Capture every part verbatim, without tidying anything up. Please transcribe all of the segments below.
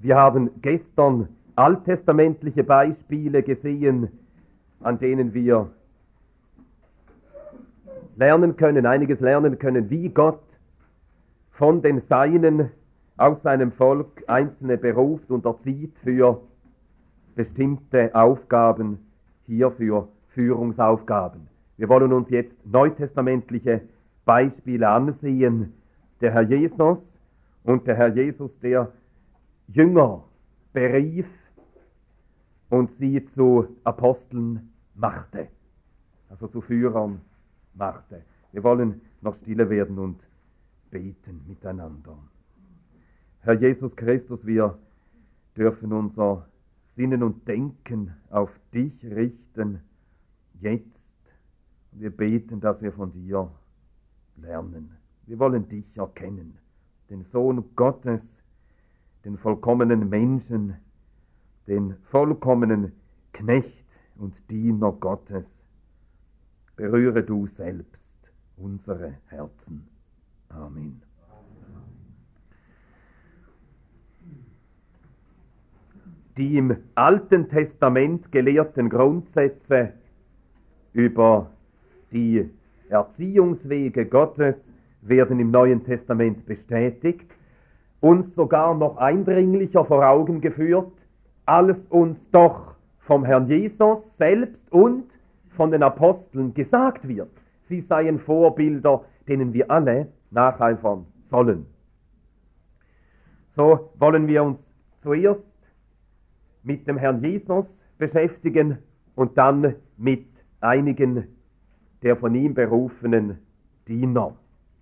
Wir haben gestern alttestamentliche Beispiele gesehen, an denen wir lernen können, einiges lernen können, wie Gott von den Seinen aus seinem Volk Einzelne beruft und erzieht für bestimmte Aufgaben, hier für Führungsaufgaben. Wir wollen uns jetzt neutestamentliche Beispiele ansehen. Der Herr Jesus und der Herr Jesus, der Jünger berief und sie zu Aposteln machte, also zu Führern machte. Wir wollen noch stille werden und beten miteinander. Herr Jesus Christus, wir dürfen unser Sinnen und Denken auf dich richten, jetzt. Und wir beten, dass wir von dir lernen. Wir wollen dich erkennen, den Sohn Gottes, den vollkommenen Menschen, den vollkommenen Knecht und Diener Gottes. Berühre du selbst unsere Herzen. Amen. Die im Alten Testament gelehrten Grundsätze über die Erziehungswege Gottes werden im Neuen Testament bestätigt, uns sogar noch eindringlicher vor Augen geführt, als uns doch vom Herrn Jesus selbst und von den Aposteln gesagt wird. Sie seien Vorbilder, denen wir alle nacheifern sollen. So wollen wir uns zuerst mit dem Herrn Jesus beschäftigen und dann mit einigen der von ihm berufenen Diener.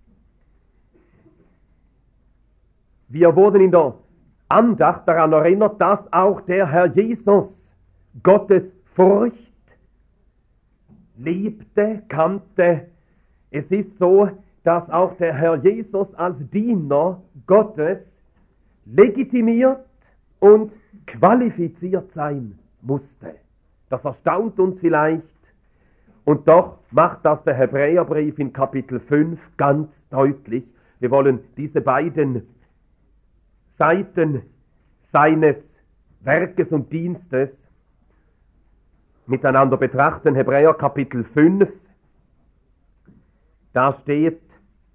Wir wurden in der Andacht daran erinnert, dass auch der Herr Jesus Gottes Furcht liebte, kannte. Es ist so, dass auch der Herr Jesus als Diener Gottes legitimiert und qualifiziert sein musste. Das erstaunt uns vielleicht, und doch macht das der Hebräerbrief in Kapitel fünf ganz deutlich. Wir wollen diese beiden Seiten seines Werkes und Dienstes miteinander betrachten. Hebräer Kapitel fünf, da steht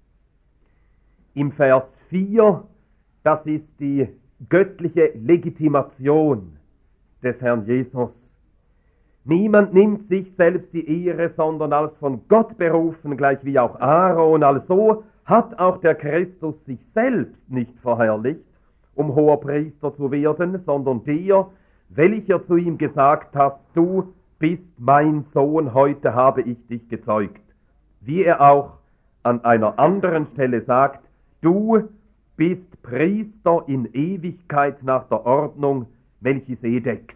im Vers vier, das ist die göttliche Legitimation des Herrn Jesus. Niemand nimmt sich selbst die Ehre, sondern als von Gott berufen, gleich wie auch Aaron. Also hat auch der Christus sich selbst nicht verherrlicht, um hoher Priester zu werden, sondern der, welcher zu ihm gesagt hat, du bist mein Sohn, heute habe ich dich gezeugt. Wie er auch an einer anderen Stelle sagt, du bist Priester in Ewigkeit nach der Ordnung Melchisedeks.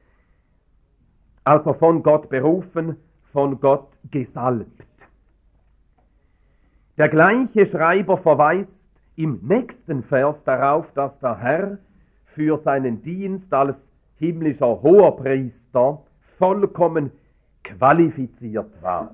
Also von Gott berufen, von Gott gesalbt. Der gleiche Schreiber verweist im nächsten Vers darauf, dass der Herr für seinen Dienst als himmlischer Hoherpriester vollkommen qualifiziert war.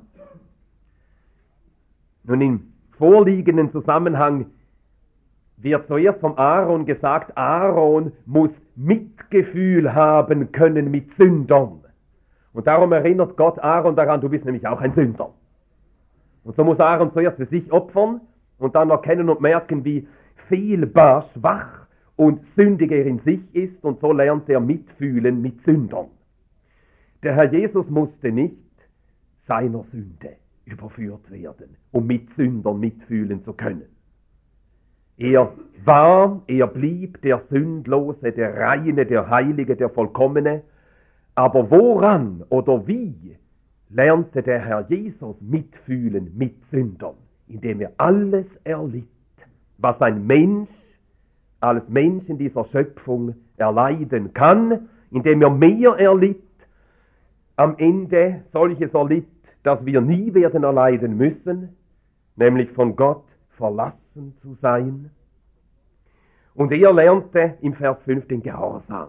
Nun, im vorliegenden Zusammenhang wird zuerst vom Aaron gesagt, Aaron muss Mitgefühl haben können mit Sündern. Und darum erinnert Gott Aaron daran, du bist nämlich auch ein Sünder. Und so muss Aaron zuerst für sich opfern und dann erkennen und merken, wie fehlbar, schwach und sündig er in sich ist, und so lernt er mitfühlen mit Sündern. Der Herr Jesus musste nicht seiner Sünde überführt werden, um mit Sündern mitfühlen zu können. Er war, er blieb der Sündlose, der Reine, der Heilige, der Vollkommene. Aber woran oder wie lernte der Herr Jesus mitfühlen mit Sündern? Indem er alles erlitt, was ein Mensch als Mensch in dieser Schöpfung erleiden kann, indem er mehr erlitt, am Ende solches erlitt, das wir nie werden erleiden müssen, nämlich von Gott verlassen zu sein. Und er lernte im Vers fünf den Gehorsam.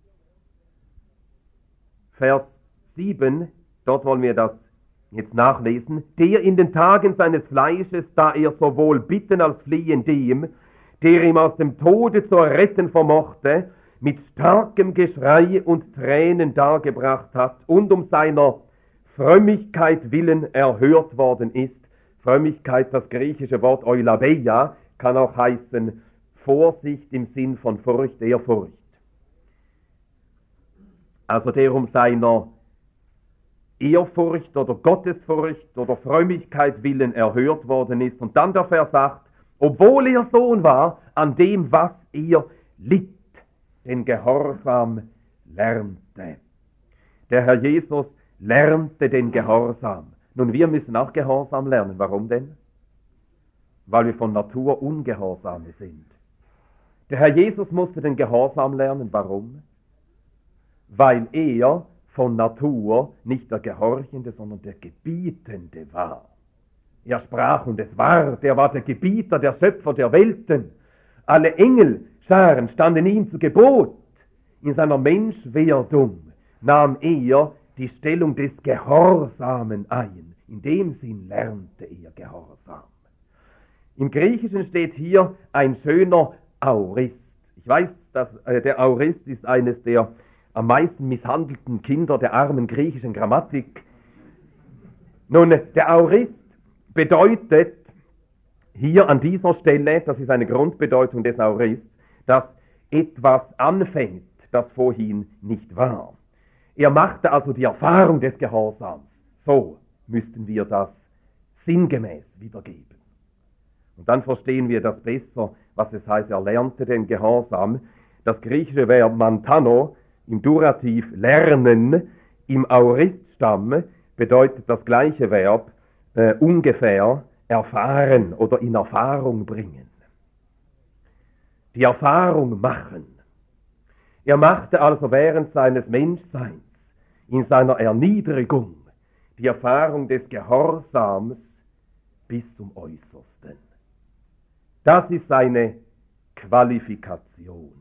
Vers sieben, dort wollen wir das jetzt nachlesen. Der in den Tagen seines Fleisches, da er sowohl bitten als fliehen dem, der ihm aus dem Tode zu erretten vermochte, mit starkem Geschrei und Tränen dargebracht hat und um seiner Frömmigkeit willen erhört worden ist. Frömmigkeit, das griechische Wort Eulabeia, kann auch heißen Vorsicht im Sinn von Furcht, Ehrfurcht. Also der um seiner Ehrfurcht oder Gottesfurcht oder Frömmigkeit willen erhört worden ist. Und dann der Vers sagt, obwohl er Sohn war, an dem, was er litt, den Gehorsam lernte. Der Herr Jesus lernte den Gehorsam. Nun, wir müssen auch Gehorsam lernen. Warum denn? Weil wir von Natur Ungehorsame sind. Der Herr Jesus musste den Gehorsam lernen. Warum? Weil er von Natur nicht der Gehorchende, sondern der Gebietende war. Er sprach und es ward, er war der Gebieter, der Schöpfer der Welten. Alle Engelscharen standen ihm zu Gebot. In seiner Menschwerdung nahm er die Stellung des Gehorsamen ein. In dem Sinn lernte er Gehorsam. Im Griechischen steht hier ein schöner Aorist. Ich weiß, dass äh, der Aorist ist eines der am meisten misshandelten Kinder der armen griechischen Grammatik. Nun, der Aorist bedeutet hier an dieser Stelle, das ist eine Grundbedeutung des Aorists, dass etwas anfängt, das vorhin nicht war. Er machte also die Erfahrung des Gehorsams. So müssten wir das sinngemäß wiedergeben. Und dann verstehen wir das besser, was es heißt, er lernte den Gehorsam. Das griechische Verb mantano im Durativ lernen, im Aoriststamm bedeutet das gleiche Verb äh, ungefähr erfahren oder in Erfahrung bringen. Die Erfahrung machen. Er machte also während seines Menschseins, in seiner Erniedrigung, die Erfahrung des Gehorsams bis zum Äußersten. Das ist seine Qualifikation.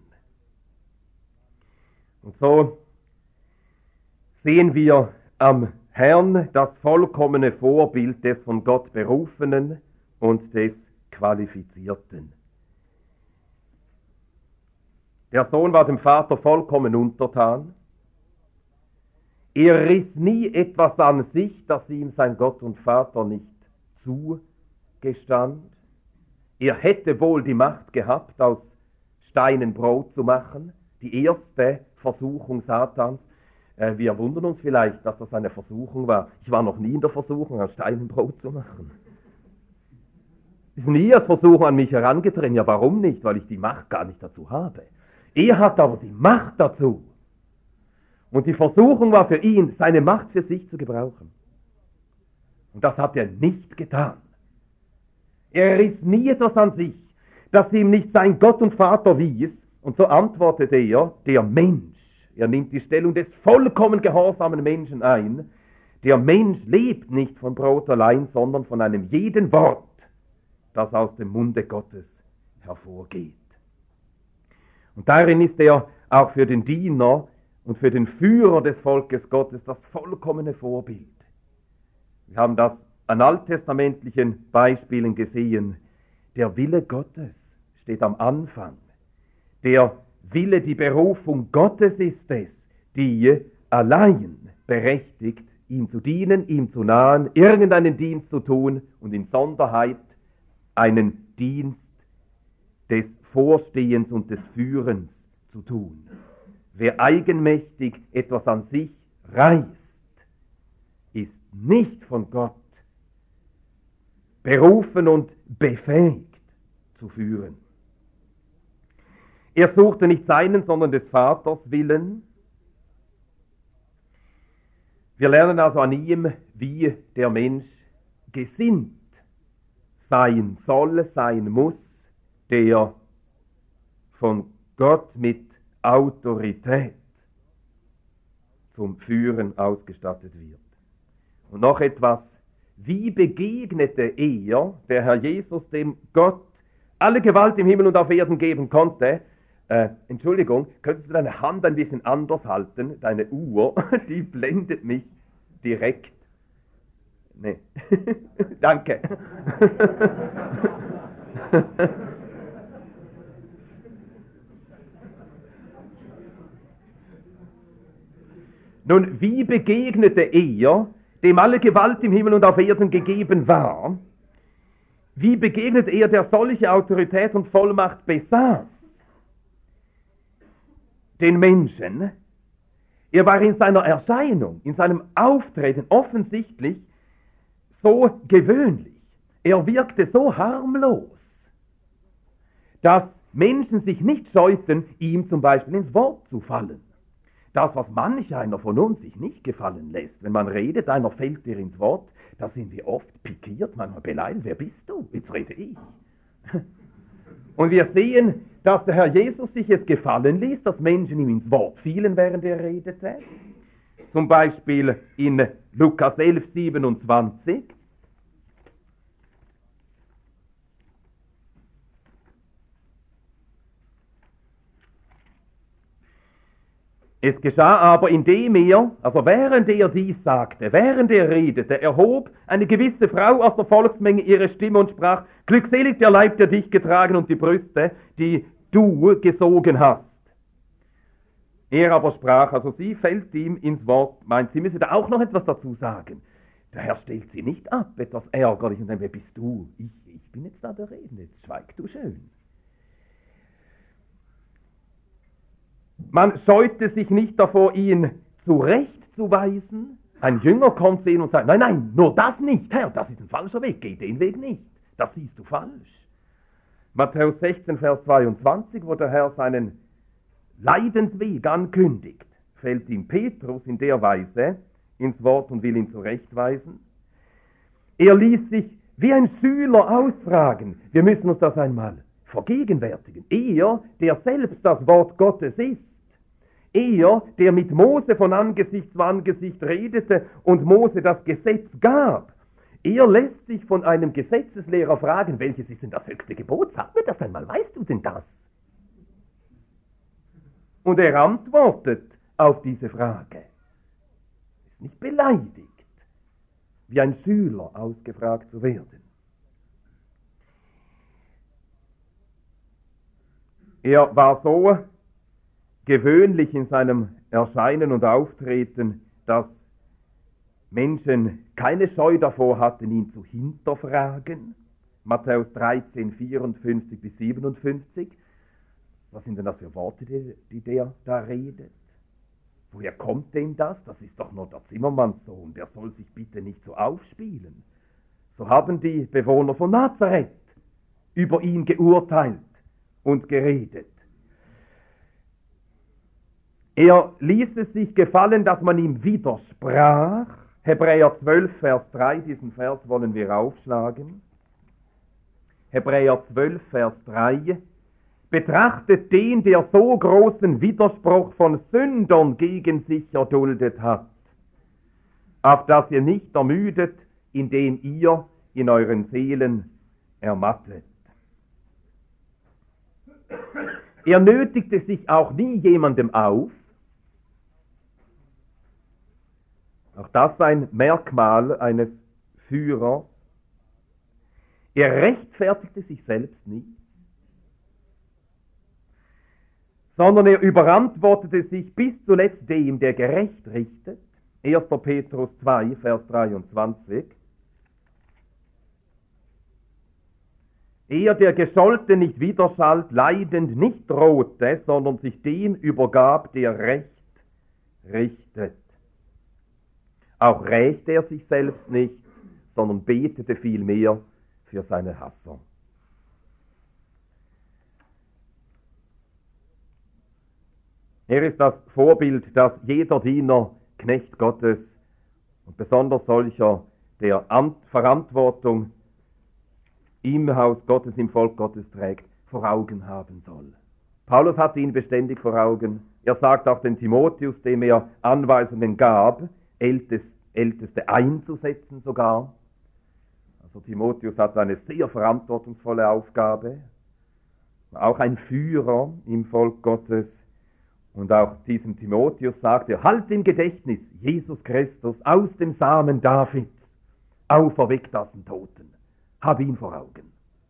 Und so sehen wir am Herrn das vollkommene Vorbild des von Gott Berufenen und des Qualifizierten. Der Sohn war dem Vater vollkommen untertan. Er riss nie etwas an sich, das ihm sein Gott und Vater nicht zugestand. Er hätte wohl die Macht gehabt, aus Steinen Brot zu machen. Die erste Versuchung Satans. Äh, wir wundern uns vielleicht, dass das eine Versuchung war. Ich war noch nie in der Versuchung, aus Steinen Brot zu machen. Ist nie als Versuchung an mich herangetreten. Ja, warum nicht? Weil ich die Macht gar nicht dazu habe. Er hat aber die Macht dazu. Und die Versuchung war für ihn, seine Macht für sich zu gebrauchen. Und das hat er nicht getan. Er riss nie etwas an sich, das ihm nicht sein Gott und Vater wies. Und so antwortete er, der Mensch, er nimmt die Stellung des vollkommen gehorsamen Menschen ein. Der Mensch lebt nicht von Brot allein, sondern von einem jeden Wort, das aus dem Munde Gottes hervorgeht. Und darin ist er auch für den Diener und für den Führer des Volkes Gottes das vollkommene Vorbild. Wir haben das an alttestamentlichen Beispielen gesehen. Der Wille Gottes steht am Anfang. Der Wille, die Berufung Gottes ist es, die allein berechtigt, ihm zu dienen, ihm zu nahen, irgendeinen Dienst zu tun und in Sonderheit einen Dienst des Vorstehens und des Führens zu tun. Wer eigenmächtig etwas an sich reißt, ist nicht von Gott berufen und befähigt zu führen. Er suchte nicht seinen, sondern des Vaters Willen. Wir lernen also an ihm, wie der Mensch gesinnt sein soll, sein muss, der von Gott mit Autorität zum Führen ausgestattet wird. Und noch etwas, wie begegnete er, der Herr Jesus, dem Gott alle Gewalt im Himmel und auf Erden geben konnte? Äh, Entschuldigung, könntest du deine Hand ein bisschen anders halten? Deine Uhr, die blendet mich direkt. Nee, danke. Nun, wie begegnete er, dem alle Gewalt im Himmel und auf Erden gegeben war, wie begegnet er, der solche Autorität und Vollmacht besaß? Den Menschen. Er war in seiner Erscheinung, in seinem Auftreten offensichtlich so gewöhnlich. Er wirkte so harmlos, dass Menschen sich nicht scheuten, ihm zum Beispiel ins Wort zu fallen. Das, was manch einer von uns sich nicht gefallen lässt, wenn man redet, einer fällt dir ins Wort, da sind wir oft pikiert, manchmal beleidigt. Wer bist du? Jetzt rede ich. Und wir sehen, dass der Herr Jesus sich es gefallen ließ, dass Menschen ihm ins Wort fielen, während er redete. Zum Beispiel in Lukas elf, siebenundzwanzig. Es geschah aber, indem er, also während er dies sagte, während er redete, erhob eine gewisse Frau aus der Volksmenge ihre Stimme und sprach: Glückselig der Leib, der dich getragen und die Brüste, die du gesogen hast. Er aber sprach, also sie fällt ihm ins Wort, meint, sie müsse da auch noch etwas dazu sagen. Der Herr stellt sie nicht ab, etwas ärgerlich, und sagt: Wer bist du? Ich, ich bin jetzt da der Redende, jetzt schweig du schön. Man scheute sich nicht davor, ihn zurechtzuweisen. Ein Jünger kommt zu ihm und sagt: Nein, nein, nur das nicht, Herr, das ist ein falscher Weg, geh den Weg nicht, das siehst du falsch. Matthäus sechzehn, Vers zweiundzwanzig, wo der Herr seinen Leidensweg ankündigt, fällt ihm Petrus in der Weise ins Wort und will ihn zurechtweisen. Er ließ sich wie ein Schüler ausfragen. Wir müssen uns das einmal vergegenwärtigen. Er, der selbst das Wort Gottes ist, er, der mit Mose von Angesicht zu Angesicht redete und Mose das Gesetz gab, er lässt sich von einem Gesetzeslehrer fragen: Welches ist denn das höchste Gebot? Sag mir das einmal, weißt du denn das? Und er antwortet auf diese Frage. Ist nicht beleidigt, wie ein Schüler ausgefragt zu werden. Er war so gewöhnlich in seinem Erscheinen und Auftreten, dass Menschen keine Scheu davor hatten, ihn zu hinterfragen. Matthäus dreizehn, vierundfünfzig bis siebenundfünfzig. Was sind denn das für Worte, die, die der da redet? Woher kommt denn das? Das ist doch nur der Zimmermannssohn, der soll sich bitte nicht so aufspielen. So haben die Bewohner von Nazareth über ihn geurteilt und geredet. Er ließ es sich gefallen, dass man ihm widersprach. Hebräer zwölf, Vers drei, diesen Vers wollen wir aufschlagen. Hebräer zwölf, Vers drei. Betrachtet den, der so großen Widerspruch von Sündern gegen sich erduldet hat, auf dass ihr nicht ermüdet, indem ihr in euren Seelen ermattet. Er nötigte sich auch nie jemandem auf. Auch das ein Merkmal eines Führers. Er rechtfertigte sich selbst nie, sondern er überantwortete sich bis zuletzt dem, der gerecht richtet. erster Petrus zwei, Vers dreiundzwanzig. Er, der Gescholten nicht widerschallt, leidend nicht drohte, sondern sich dem übergab, der Recht richtet. Auch rächte er sich selbst nicht, sondern betete vielmehr für seine Hasser. Er ist das Vorbild, das jeder Diener, Knecht Gottes und besonders solcher, der Ant- Verantwortung im Haus Gottes, im Volk Gottes trägt, vor Augen haben soll. Paulus hatte ihn beständig vor Augen. Er sagt auch dem Timotheus, dem er Anweisungen gab, Älteste, Älteste einzusetzen sogar. Also Timotheus hat eine sehr verantwortungsvolle Aufgabe, auch ein Führer im Volk Gottes. Und auch diesem Timotheus sagt er: Halt im Gedächtnis, Jesus Christus aus dem Samen Davids, auferweckt aus den Toten. Hab ihn vor Augen.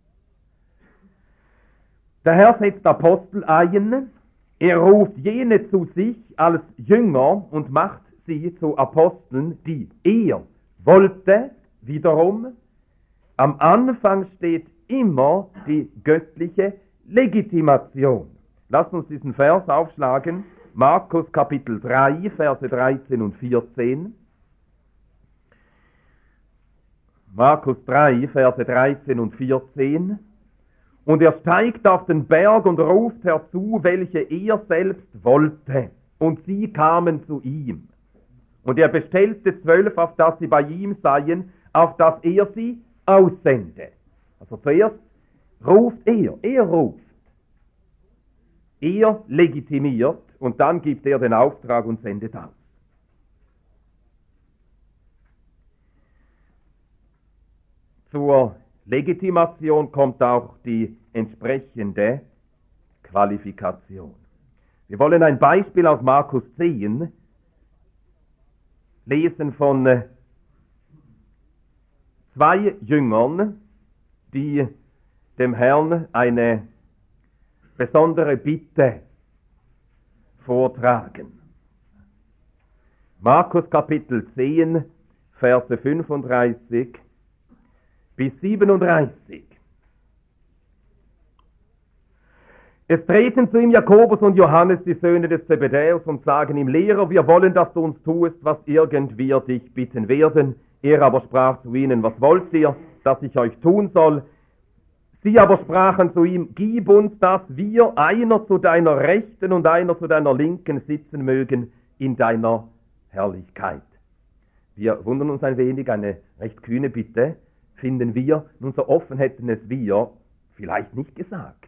Der Herr setzt Apostel ein, er ruft jene zu sich als Jünger und macht sie zu Aposteln, die er wollte, wiederum. Am Anfang steht immer die göttliche Legitimation. Lass uns diesen Vers aufschlagen. Markus Kapitel drei, Verse dreizehn und vierzehn. Markus drei, Verse dreizehn und vierzehn. Und er steigt auf den Berg und ruft herzu, welche er selbst wollte. Und sie kamen zu ihm. Und er bestellte zwölf, auf dass sie bei ihm seien, auf dass er sie aussende. Also zuerst ruft er, er ruft. Er legitimiert und dann gibt er den Auftrag und sendet aus. Zur Legitimation kommt auch die entsprechende Qualifikation. Wir wollen ein Beispiel aus Markus zehn lesen von äh, zwei Jüngern, die dem Herrn eine besondere Bitte vortragen. Markus Kapitel zehn, Verse fünfunddreißig bis siebenunddreißig. Es treten zu ihm Jakobus und Johannes, die Söhne des Zebedäus, und sagen ihm: Lehrer, wir wollen, dass du uns tust, was irgend wir dich bitten werden. Er aber sprach zu ihnen: Was wollt ihr, dass ich euch tun soll? Sie aber sprachen zu ihm: Gib uns, dass wir einer zu deiner Rechten und einer zu deiner Linken sitzen mögen in deiner Herrlichkeit. Wir wundern uns ein wenig, eine recht kühne Bitte, finden wir. Nun, so offen hätten es wir vielleicht nicht gesagt.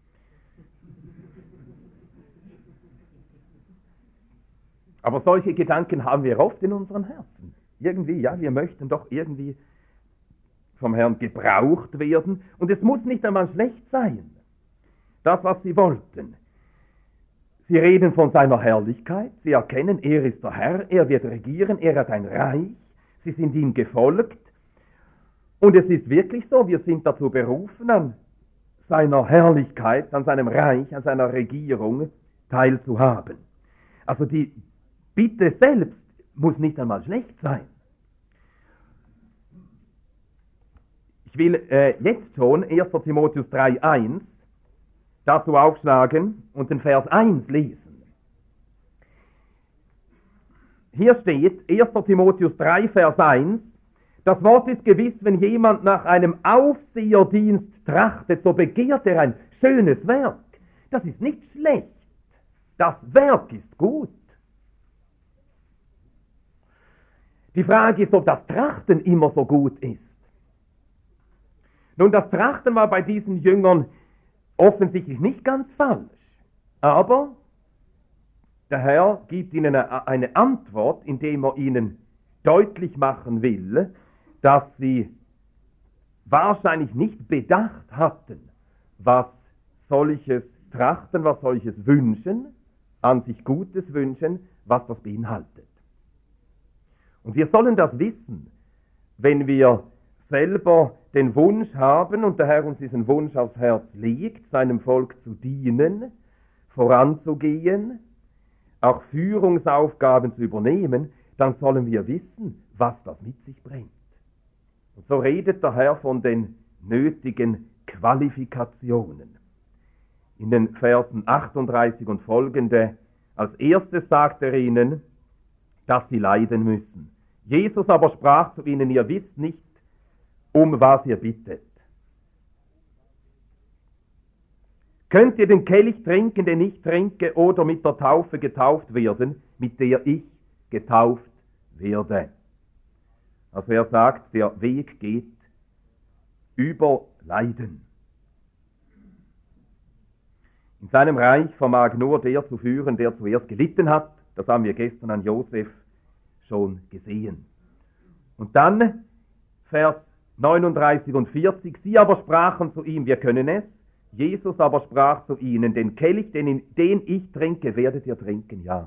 Aber solche Gedanken haben wir oft in unseren Herzen. Irgendwie, ja, wir möchten doch irgendwie vom Herrn gebraucht werden. Und es muss nicht einmal schlecht sein, das, was sie wollten. Sie reden von seiner Herrlichkeit, sie erkennen, er ist der Herr, er wird regieren, er hat ein Reich, sie sind ihm gefolgt. Und es ist wirklich so, wir sind dazu berufen, an seiner Herrlichkeit, an seinem Reich, an seiner Regierung teilzuhaben. Also die Bitte selbst muss nicht einmal schlecht sein. Ich will äh, jetzt schon erster Timotheus drei, eins dazu aufschlagen und den Vers eins lesen. Hier steht erster Timotheus drei, Vers eins: Das Wort ist gewiss, wenn jemand nach einem Aufseherdienst trachtet, so begehrt er ein schönes Werk. Das ist nicht schlecht. Das Werk ist gut. Die Frage ist, ob das Trachten immer so gut ist. Nun, das Trachten war bei diesen Jüngern offensichtlich nicht ganz falsch. Aber der Herr gibt ihnen eine Antwort, indem er ihnen deutlich machen will, dass sie wahrscheinlich nicht bedacht hatten, was solches Trachten, was solches Wünschen, an sich Gutes wünschen, was das beinhaltet. Und wir sollen das wissen, wenn wir selber den Wunsch haben und der Herr uns diesen Wunsch aufs Herz legt, seinem Volk zu dienen, voranzugehen, auch Führungsaufgaben zu übernehmen, dann sollen wir wissen, was das mit sich bringt. Und so redet der Herr von den nötigen Qualifikationen. In den Versen achtunddreißig und folgende, als erstes sagt er ihnen, dass sie leiden müssen. Jesus aber sprach zu ihnen: Ihr wisst nicht, um was ihr bittet. Könnt ihr den Kelch trinken, den ich trinke, oder mit der Taufe getauft werden, mit der ich getauft werde? Also er sagt, der Weg geht über Leiden. In seinem Reich vermag nur der zu führen, der zuerst gelitten hat. Das haben wir gestern an Josef schon gesehen. Und dann Vers neununddreißig und vierzig. Sie aber sprachen zu ihm: Wir können es. Jesus aber sprach zu ihnen: Den Kelch, den, den ich trinke, werdet ihr trinken, ja.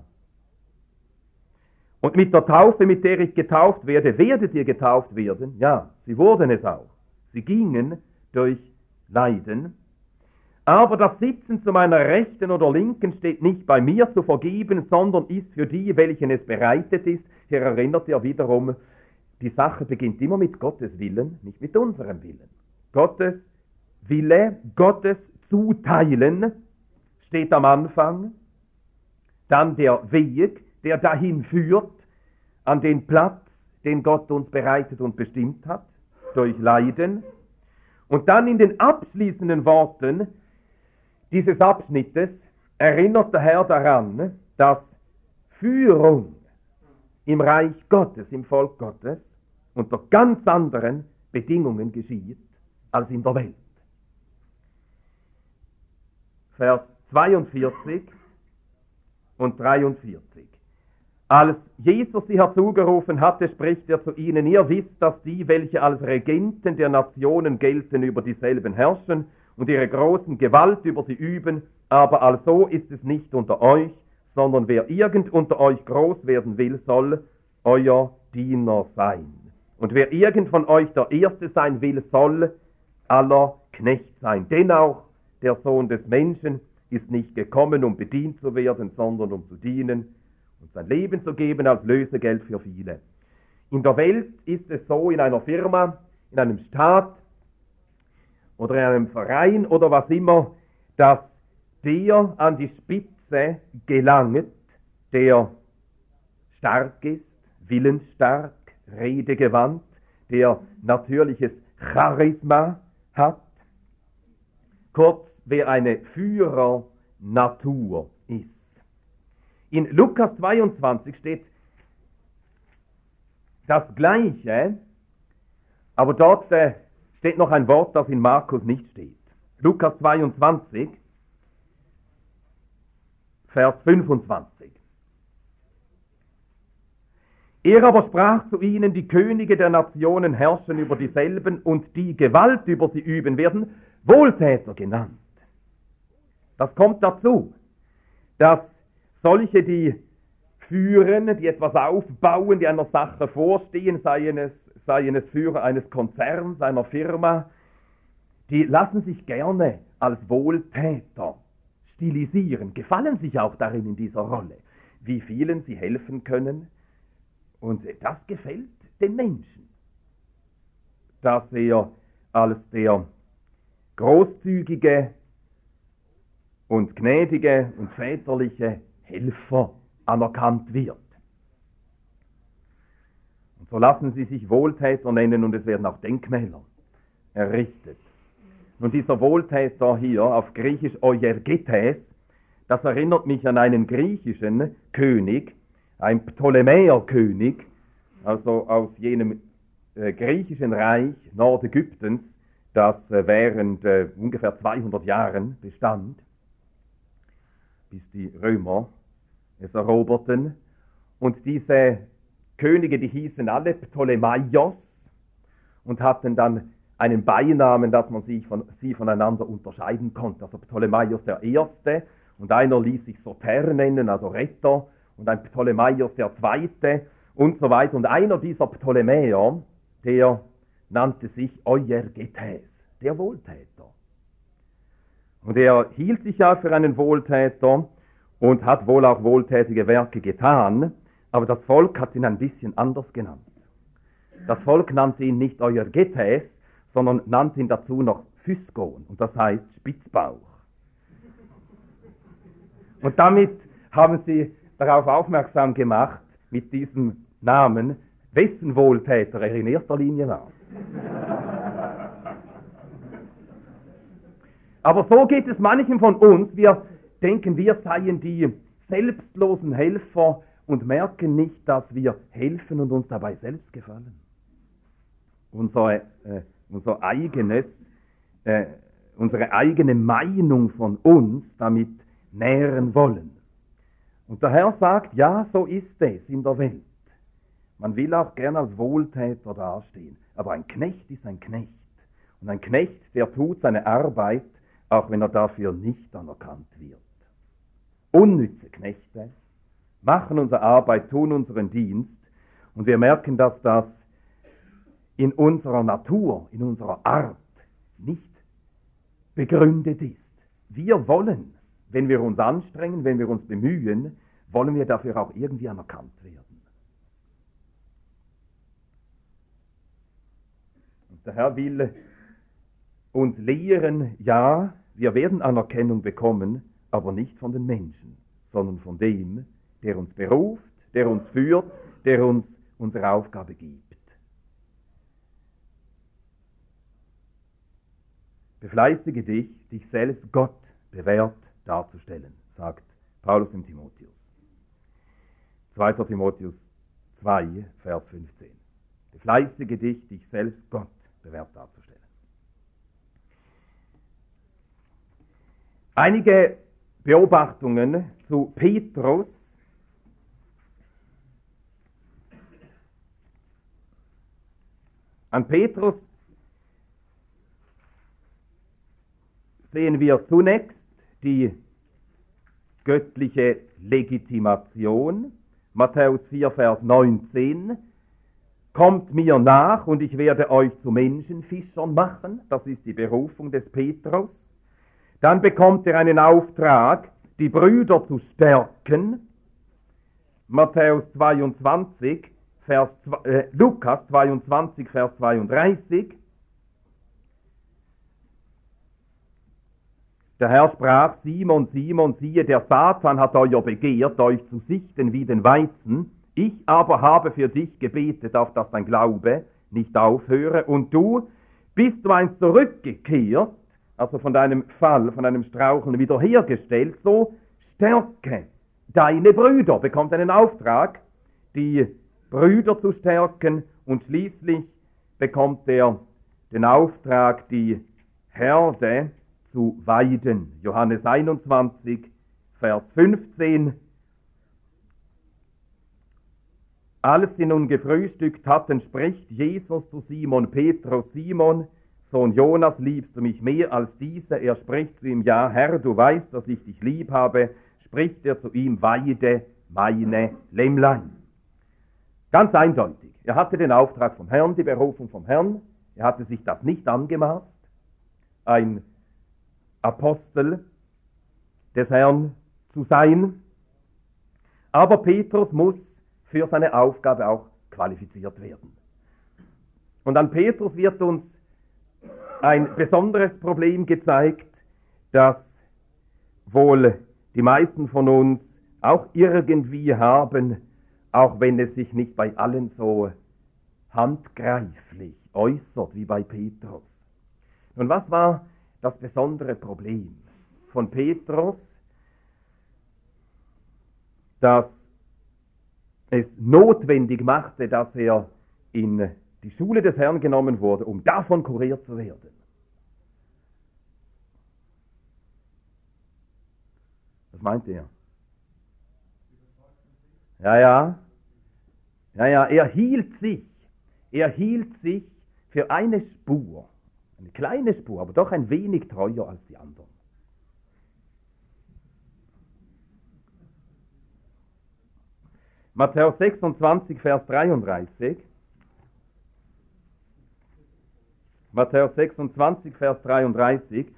Und mit der Taufe, mit der ich getauft werde, werdet ihr getauft werden, ja. Sie wurden es auch. Sie gingen durch Leiden. Aber das Sitzen zu meiner Rechten oder Linken steht nicht bei mir zu vergeben, sondern ist für die, welchen es bereitet ist. Hier erinnert er wiederum, die Sache beginnt immer mit Gottes Willen, nicht mit unserem Willen. Gottes Wille, Gottes Zuteilen steht am Anfang, dann der Weg, der dahin führt, an den Platz, den Gott uns bereitet und bestimmt hat, durch Leiden. Und dann in den abschließenden Worten dieses Abschnittes erinnert der Herr daran, dass Führung im Reich Gottes, im Volk Gottes, unter ganz anderen Bedingungen geschieht als in der Welt. Vers zweiundvierzig und dreiundvierzig. Als Jesus sie herzugerufen hatte, spricht er zu ihnen: Ihr wisst, dass die, welche als Regenten der Nationen gelten, über dieselben herrschen und ihre großen Gewalt über sie üben, aber also ist es nicht unter euch, sondern wer irgend unter euch groß werden will, soll euer Diener sein. Und wer irgend von euch der Erste sein will, soll aller Knecht sein. Denn auch der Sohn des Menschen ist nicht gekommen, um bedient zu werden, sondern um zu dienen und sein Leben zu geben als Lösegeld für viele. In der Welt ist es so, in einer Firma, in einem Staat oder in einem Verein oder was immer, dass der an die Spitze gelangt, der stark ist, willensstark, redegewandt, der natürliches Charisma hat. Kurz, wer eine Führernatur ist. In Lukas zweiundzwanzig steht das Gleiche, aber dort äh, steht noch ein Wort, das in Markus nicht steht. Lukas zweiundzwanzig, Vers fünfundzwanzig. Er aber sprach zu ihnen: Die Könige der Nationen herrschen über dieselben, und die Gewalt über sie üben werden Wohltäter genannt. Das kommt dazu, dass solche, die führen, die etwas aufbauen, die einer Sache vorstehen, seien es, seien es Führer eines Konzerns, einer Firma, die lassen sich gerne als Wohltäter stilisieren, gefallen sich auch darin in dieser Rolle, wie vielen sie helfen können. Und das gefällt den Menschen, dass er als der großzügige und gnädige und väterliche Helfer anerkannt wird. Und so lassen sie sich Wohltäter nennen und es werden auch Denkmäler errichtet. Und dieser Wohltäter hier auf Griechisch Euergetes, das erinnert mich an einen griechischen König, ein Ptolemäerkönig, also aus jenem äh, griechischen Reich Nordägyptens, das äh, während äh, ungefähr zweihundert Jahren bestand, bis die Römer es eroberten. Und diese Könige, die hießen alle Ptolemaios und hatten dann einen Beinamen, dass man sich von, sie voneinander unterscheiden konnte. Also Ptolemaios der Erste, und einer ließ sich Soter nennen, also Retter, und ein Ptolemaios der Zweite und so weiter. Und einer dieser Ptolemäer, der nannte sich Euergetes, der Wohltäter. Und er hielt sich ja für einen Wohltäter und hat wohl auch wohltätige Werke getan, aber das Volk hat ihn ein bisschen anders genannt. Das Volk nannte ihn nicht Euergetes, sondern nannte ihn dazu noch Physgon, und das heißt Spitzbauch. Und damit haben sie darauf aufmerksam gemacht, mit diesem Namen, wessen Wohltäter er in erster Linie war. Aber so geht es manchem von uns. Wir denken, wir seien die selbstlosen Helfer und merken nicht, dass wir helfen und uns dabei selbst gefallen. Unser, äh, unser eigenes, äh, unsere eigene Meinung von uns damit nähren wollen. Und der Herr sagt, ja, so ist es in der Welt. Man will auch gern als Wohltäter dastehen, aber ein Knecht ist ein Knecht. Und ein Knecht, der tut seine Arbeit, auch wenn er dafür nicht anerkannt wird. Unnütze Knechte machen unsere Arbeit, tun unseren Dienst, und wir merken, dass das in unserer Natur, in unserer Art nicht begründet ist. wir wollen, wenn wir uns anstrengen, wenn wir uns bemühen, wollen wir dafür auch irgendwie anerkannt werden. Und der Herr will uns lehren, ja, wir werden Anerkennung bekommen, aber nicht von den Menschen, sondern von dem, der uns beruft, der uns führt, der uns unsere Aufgabe gibt. Befleißige dich, dich selbst Gott bewährt darzustellen, sagt Paulus dem Timotheus. zweiter Timotheus zwei, Vers fünfzehn. Befleißige dich, dich selbst Gott bewährt darzustellen. Einige Beobachtungen zu Petrus. An Petrus sehen wir zunächst die göttliche Legitimation. Matthäus vier, Vers neunzehn. Kommt mir nach und ich werde euch zu Menschenfischern machen. Das ist die Berufung des Petrus. Dann bekommt er einen Auftrag, die Brüder zu stärken. Matthäus zweiundzwanzig, Vers, äh, Lukas zweiundzwanzig, Vers zweiunddreißig. Der Herr sprach, Simon, Simon, siehe, der Satan hat euer begehrt, euch zu sichten wie den Weizen. Ich aber habe für dich gebetet, auf dass dein Glaube nicht aufhöre. Und du, bist du einst zurückgekehrt, also von deinem Fall, von deinem Straucheln wiederhergestellt, so stärke deine Brüder. Bekommt einen Auftrag, die Brüder zu stärken, und schließlich bekommt er den Auftrag, die Herde zu weiden. Johannes einundzwanzig, Vers fünfzehn. Als sie nun gefrühstückt hatten, spricht Jesus zu Simon Petrus: Simon, Sohn Jonas, liebst du mich mehr als diese? Er spricht zu ihm: Ja, Herr, du weißt, dass ich dich lieb habe. Spricht er zu ihm: Weide meine Lämmlein. Ganz eindeutig. Er hatte den Auftrag vom Herrn, die Berufung vom Herrn. Er hatte sich das nicht angemaßt, ein Apostel des Herrn zu sein. Aber Petrus muss für seine Aufgabe auch qualifiziert werden. Und an Petrus wird uns ein besonderes Problem gezeigt, das wohl die meisten von uns auch irgendwie haben, auch wenn es sich nicht bei allen so handgreiflich äußert wie bei Petrus. Nun, was war das besondere Problem von Petrus, das es notwendig machte, dass er in die Schule des Herrn genommen wurde, um davon kuriert zu werden? Was meint er? Ja, ja. Ja, ja, er hielt sich, er hielt sich für eine Spur, eine kleine Spur, aber doch ein wenig treuer als die anderen. Matthäus sechsundzwanzig, Vers dreiunddreißig. Matthäus sechsundzwanzig, Vers dreiunddreißig.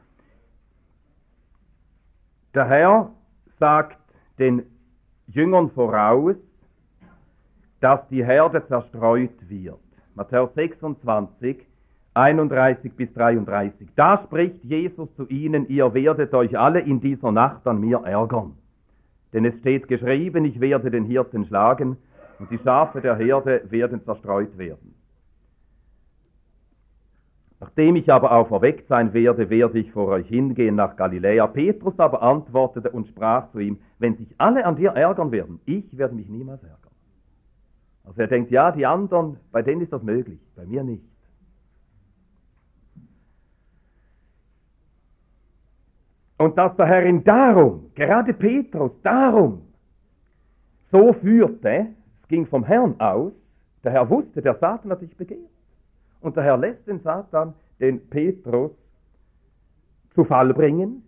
Der Herr sagt den Jüngern voraus, dass die Herde zerstreut wird. Matthäus sechsundzwanzig, einunddreißig bis dreiunddreißig. Da spricht Jesus zu ihnen: Ihr werdet euch alle in dieser Nacht an mir ärgern. Denn es steht geschrieben, ich werde den Hirten schlagen und die Schafe der Herde werden zerstreut werden. Nachdem ich aber auferweckt sein werde, werde ich vor euch hingehen nach Galiläa. Petrus aber antwortete und sprach zu ihm: Wenn sich alle an dir ärgern werden, ich werde mich niemals ärgern. Also er denkt, ja, die anderen, bei denen ist das möglich, bei mir nicht. Und dass der Herr ihn darum, gerade Petrus, darum so führte, es ging vom Herrn aus, der Herr wusste, der Satan hat sich begehrt. Und der Herr lässt den Satan, den Petrus, zu Fall bringen,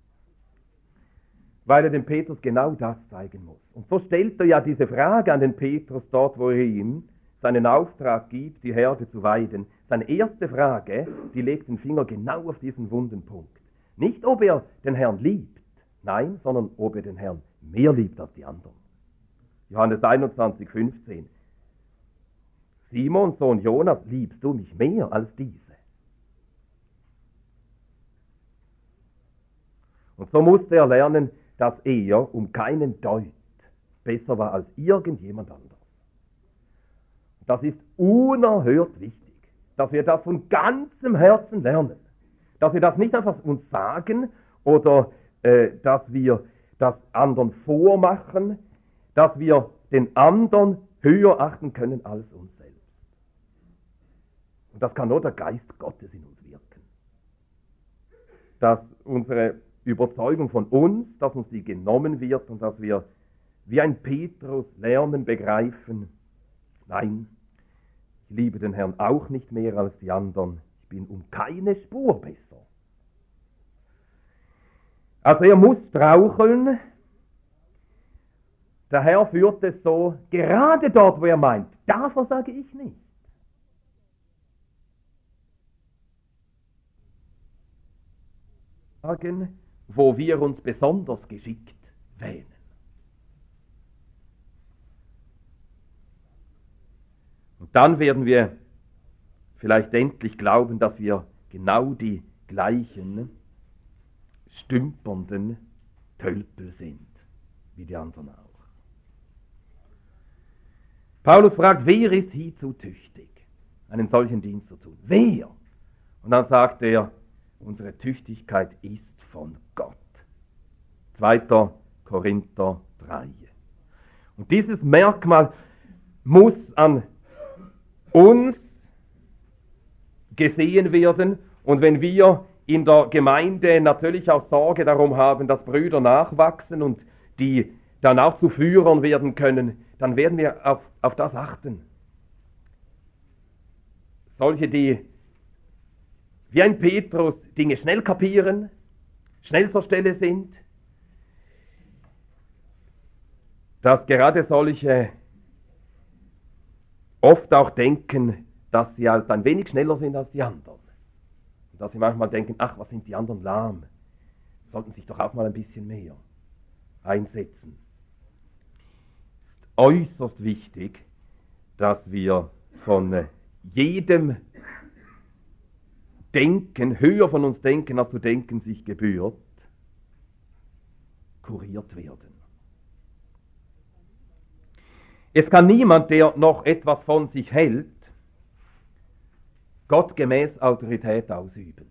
weil er dem Petrus genau das zeigen muss. Und so stellt er ja diese Frage an den Petrus dort, wo er ihm seinen Auftrag gibt, die Herde zu weiden. Seine erste Frage, die legt den Finger genau auf diesen wunden Punkt. Nicht, ob er den Herrn liebt, nein, sondern ob er den Herrn mehr liebt als die anderen. Johannes einundzwanzig, fünfzehn. Simon, Sohn Jonas, liebst du mich mehr als diese? Und so musste er lernen, dass er um keinen Deut besser war als irgendjemand anderes. Das ist unerhört wichtig, dass wir das von ganzem Herzen lernen. Dass wir das nicht einfach uns sagen oder äh, dass wir das anderen vormachen, dass wir den anderen höher achten können als uns selbst. Und das kann nur der Geist Gottes in uns wirken. Dass unsere Überzeugung von uns, dass uns die genommen wird und dass wir wie ein Petrus lernen, begreifen, nein, ich liebe den Herrn auch nicht mehr als die anderen, ich bin um keine Spur besser. Also er muss straucheln, der Herr führt es so, gerade dort, wo er meint, da versage ich nicht. Wo wir uns besonders geschickt wähnen. Und dann werden wir vielleicht endlich glauben, dass wir genau die gleichen stümpernden Tölpel sind, wie die anderen auch. Paulus fragt, wer ist hierzu tüchtig, einen solchen Dienst zu tun? Wer? Und dann sagt er, unsere Tüchtigkeit ist von Gott. zweiter Korinther drei. Und dieses Merkmal muss an uns gesehen werden. Und wenn wir in der Gemeinde natürlich auch Sorge darum haben, dass Brüder nachwachsen und die dann auch zu Führern werden können, dann werden wir auf, auf das achten. Solche, die wie ein Petrus Dinge schnell kapieren, schnell zur Stelle sind, dass gerade solche oft auch denken, dass sie halt ein wenig schneller sind als die anderen. Und dass sie manchmal denken, ach, was sind die anderen lahm, sollten sich doch auch mal ein bisschen mehr einsetzen. Es ist äußerst wichtig, dass wir von jedem Denken, höher von uns denken, als zu denken sich gebührt, kuriert werden. Es kann niemand, der noch etwas von sich hält, gottgemäß Autorität ausüben.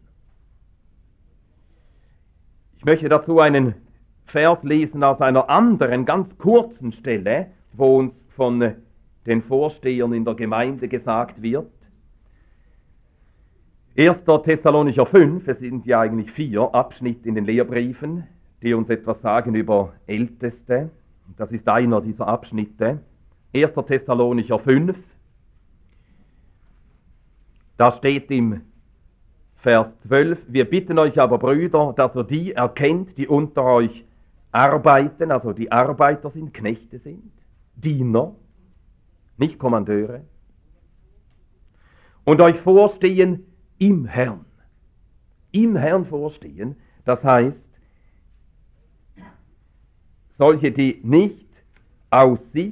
Ich möchte dazu einen Vers lesen aus einer anderen, ganz kurzen Stelle, wo uns von den Vorstehern in der Gemeinde gesagt wird. erster Thessalonicher fünf, es sind ja eigentlich vier Abschnitte in den Lehrbriefen, die uns etwas sagen über Älteste. Das ist einer dieser Abschnitte. erster Thessalonicher fünf, da steht im Vers zwölf, wir bitten euch aber, Brüder, dass ihr die erkennt, die unter euch arbeiten, also die Arbeiter sind, Knechte sind, Diener, nicht Kommandeure, und euch vorstehen im Herrn. Im Herrn vorstehen, das heißt, solche, die nicht aus sich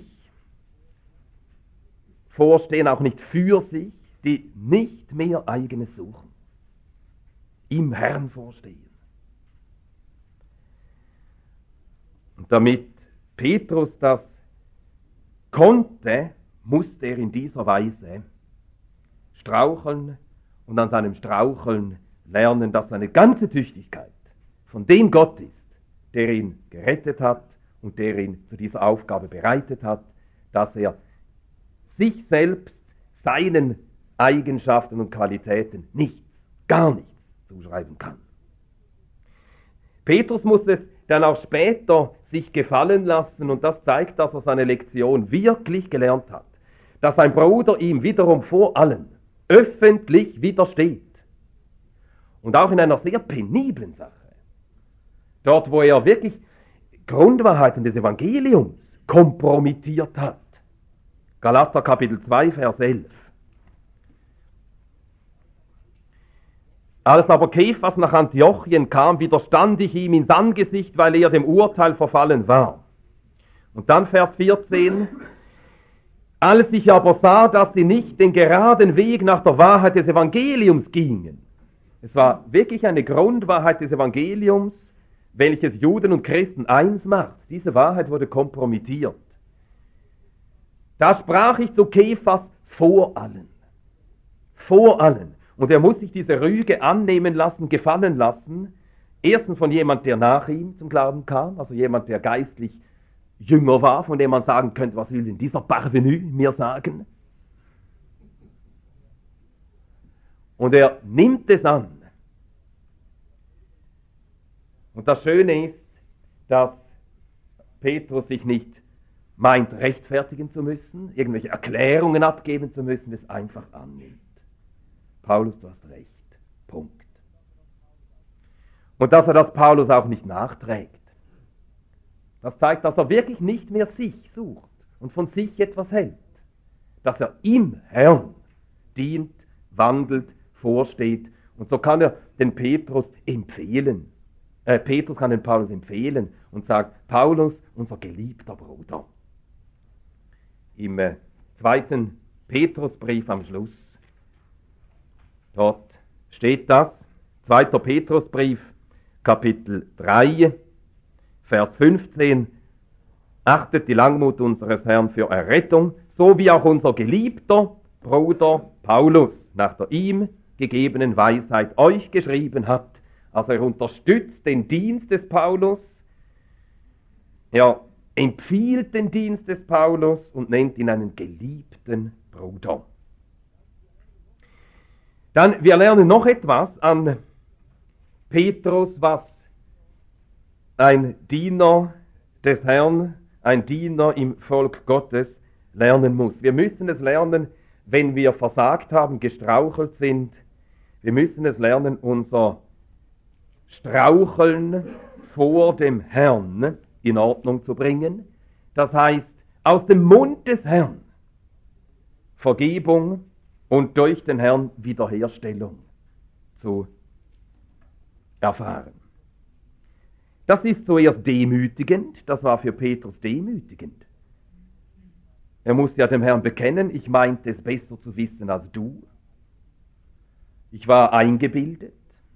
vorstehen, auch nicht für sich, die nicht mehr eigenes suchen. Im Herrn vorstehen. Und damit Petrus das konnte, musste er in dieser Weise straucheln und an seinem Straucheln lernen, dass seine ganze Tüchtigkeit von dem Gott ist, der ihn gerettet hat und der ihn zu dieser Aufgabe bereitet hat, dass er sich selbst, seinen Eigenschaften und Qualitäten nichts, gar nichts zuschreiben kann. Petrus muss es dann auch später sich gefallen lassen, und das zeigt, dass er seine Lektion wirklich gelernt hat, dass sein Bruder ihm wiederum vor allen öffentlich widersteht. Und auch in einer sehr peniblen Sache. Dort, wo er wirklich Grundwahrheiten des Evangeliums kompromittiert hat. Galater Kapitel zwei, Vers elf. Als aber Kephas nach Antiochien kam, widerstand ich ihm ins Angesicht, weil er dem Urteil verfallen war. Und dann Vers vierzehn. Als ich aber sah, dass sie nicht den geraden Weg nach der Wahrheit des Evangeliums gingen. Es war wirklich eine Grundwahrheit des Evangeliums, welches Juden und Christen eins macht. Diese Wahrheit wurde kompromittiert. Da sprach ich zu Kephas vor allen. Vor allen. Und er muss sich diese Rüge annehmen lassen, gefallen lassen. Erstens von jemand, der nach ihm zum Glauben kam, also jemand, der geistlich jünger war, von dem man sagen könnte, was will denn dieser Parvenu mir sagen? Und er nimmt es an. Und das Schöne ist, dass Petrus sich nicht meint, rechtfertigen zu müssen, irgendwelche Erklärungen abgeben zu müssen, es einfach annimmt. Paulus, du hast recht. Punkt. Und dass er das Paulus auch nicht nachträgt. Das zeigt, dass er wirklich nicht mehr sich sucht und von sich etwas hält. Dass er im Herrn dient, wandelt, vorsteht. Und so kann er den Petrus empfehlen. Äh, Petrus kann den Paulus empfehlen und sagt, Paulus, unser geliebter Bruder. Im äh, zweiten Petrusbrief am Schluss, dort steht das, zweiter Petrusbrief, Kapitel drei, Vers fünfzehn, achtet die Langmut unseres Herrn für Errettung, so wie auch unser geliebter Bruder Paulus nach der ihm gegebenen Weisheit euch geschrieben hat. Also er unterstützt den Dienst des Paulus, er empfiehlt den Dienst des Paulus und nennt ihn einen geliebten Bruder. Dann, wir lernen noch etwas an Petrus, was ein Diener des Herrn, ein Diener im Volk Gottes lernen muss. Wir müssen es lernen, wenn wir versagt haben, gestrauchelt sind. Wir müssen es lernen, unser Straucheln vor dem Herrn in Ordnung zu bringen. Das heißt, aus dem Mund des Herrn Vergebung und durch den Herrn Wiederherstellung zu erfahren. Das ist zuerst demütigend, das war für Petrus demütigend. Er musste ja dem Herrn bekennen, ich meinte es besser zu wissen als du. Ich war eingebildet.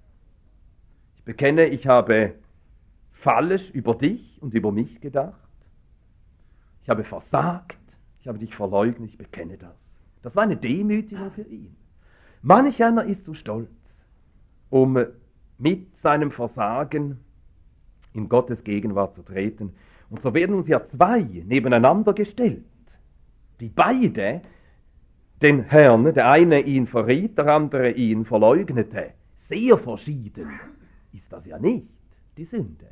Ich bekenne, ich habe falsch über dich und über mich gedacht. Ich habe versagt, ich habe dich verleugnet, ich bekenne das. Das war eine Demütigung für ihn. Manch einer ist zu stolz, um mit seinem Versagen in Gottes Gegenwart zu treten. Und so werden uns ja zwei nebeneinander gestellt, die beide den Herrn, der eine ihn verriet, der andere ihn verleugnete. Sehr verschieden ist das ja nicht, die Sünde.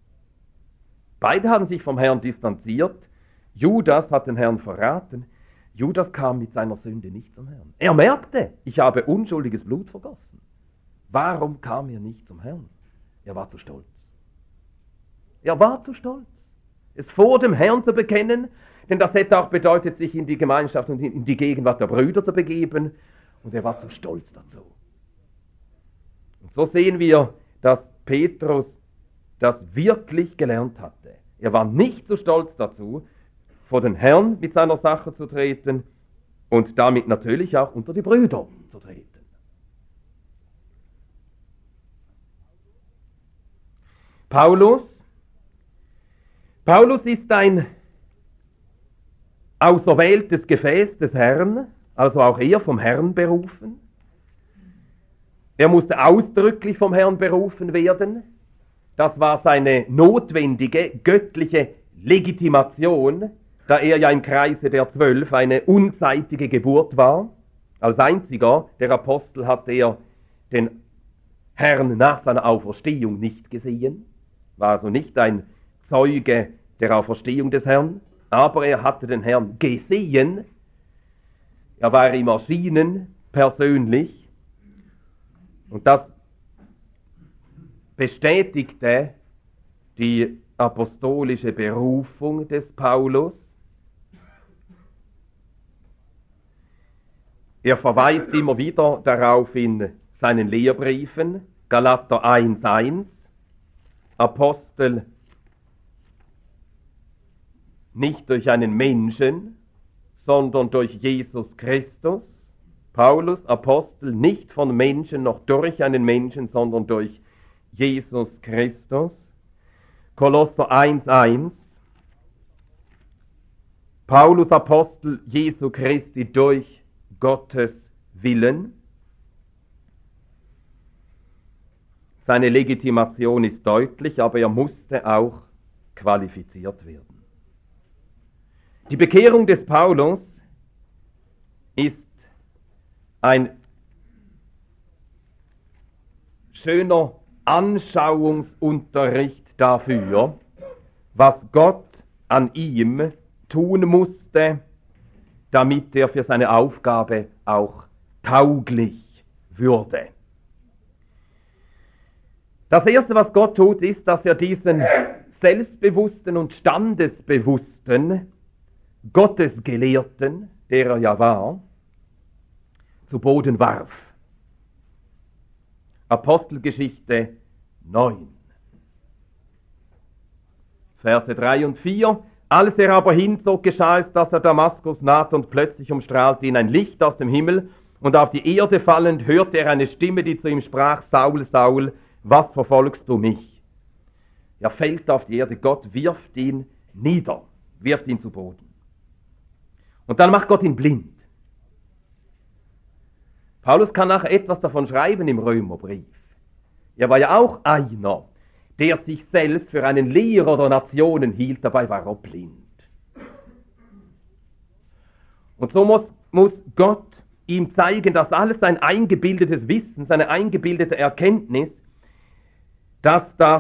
Beide haben sich vom Herrn distanziert. Judas hat den Herrn verraten. Judas kam mit seiner Sünde nicht zum Herrn. Er merkte, ich habe unschuldiges Blut vergossen. Warum kam er nicht zum Herrn? Er war zu stolz. Er war zu stolz, es vor dem Herrn zu bekennen, denn das hätte auch bedeutet, sich in die Gemeinschaft und in die Gegenwart der Brüder zu begeben, und er war zu stolz dazu. Und so sehen wir, dass Petrus das wirklich gelernt hatte. Er war nicht zu stolz dazu, vor den Herrn mit seiner Sache zu treten und damit natürlich auch unter die Brüder zu treten. Paulus Paulus ist ein auserwähltes Gefäß des Herrn, also auch er vom Herrn berufen. Er musste ausdrücklich vom Herrn berufen werden. Das war seine notwendige göttliche Legitimation, da er ja im Kreise der Zwölf eine unzeitige Geburt war. Als einziger der Apostel hat er den Herrn nach seiner Auferstehung nicht gesehen, war also nicht ein Zeuge der Auferstehung des Herrn, aber er hatte den Herrn gesehen, er war ihm erschienen, persönlich, und das bestätigte die apostolische Berufung des Paulus. Er verweist immer wieder darauf in seinen Lehrbriefen, Galater eins eins, Apostel nicht durch einen Menschen, sondern durch Jesus Christus. Paulus, Apostel, nicht von Menschen noch durch einen Menschen, sondern durch Jesus Christus. Kolosser eins eins, Paulus, Apostel Jesu Christi durch Gottes Willen. Seine Legitimation ist deutlich, aber er musste auch qualifiziert werden. Die Bekehrung des Paulus ist ein schöner Anschauungsunterricht dafür, was Gott an ihm tun musste, damit er für seine Aufgabe auch tauglich würde. Das Erste, was Gott tut, ist, dass er diesen selbstbewussten und standesbewussten Gottesgelehrten, der er ja war, zu Boden warf. Apostelgeschichte neun. Verse drei und vier. Als er aber hinzog, geschah es, dass er Damaskus nahte, und plötzlich umstrahlte ihn ein Licht aus dem Himmel, und auf die Erde fallend hörte er eine Stimme, die zu ihm sprach: Saul, Saul, was verfolgst du mich? Er fällt auf die Erde, Gott wirft ihn nieder, wirft ihn zu Boden. Und dann macht Gott ihn blind. Paulus kann nachher etwas davon schreiben im Römerbrief. Er war ja auch einer, der sich selbst für einen Lehrer der Nationen hielt, dabei war er blind. Und so muss, muss Gott ihm zeigen, dass alles sein eingebildetes Wissen, seine eingebildete Erkenntnis, dass das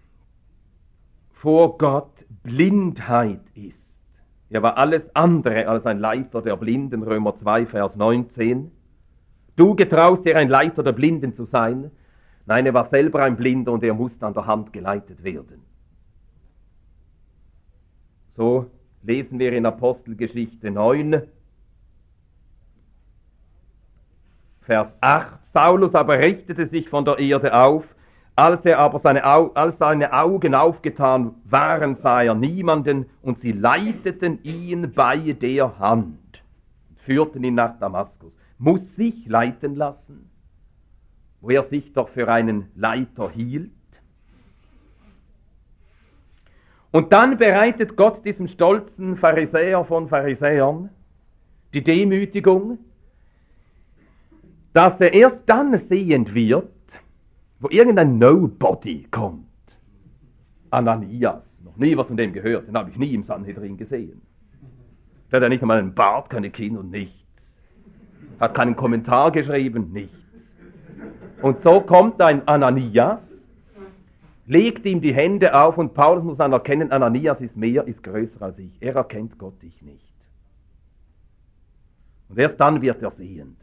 vor Gott Blindheit ist. Er war alles andere als ein Leiter der Blinden, Römer zwei, Vers neunzehn. Du getraust dir, ein Leiter der Blinden zu sein. Nein, er war selber ein Blinder und er musste an der Hand geleitet werden. So lesen wir in Apostelgeschichte neun, Vers acht. Saulus aber richtete sich von der Erde auf. Als er aber seine, Au- als seine Augen aufgetan waren, sah er niemanden, und sie leiteten ihn bei der Hand, führten ihn nach Damaskus. Muss sich leiten lassen, wo er sich doch für einen Leiter hielt. Und dann bereitet Gott diesem stolzen Pharisäer von Pharisäern die Demütigung, dass er erst dann sehend wird, wo irgendein Nobody kommt. Ananias, noch nie was von dem gehört, den habe ich nie im Sanhedrin gesehen. Der hat ja nicht einmal einen Bart, keine Kinn und nichts. Hat keinen Kommentar geschrieben, nichts. Und so kommt ein Ananias, legt ihm die Hände auf, und Paulus muss anerkennen, Ananias ist mehr, ist größer als ich. Er erkennt Gott, ich nicht. Und erst dann wird er sehend.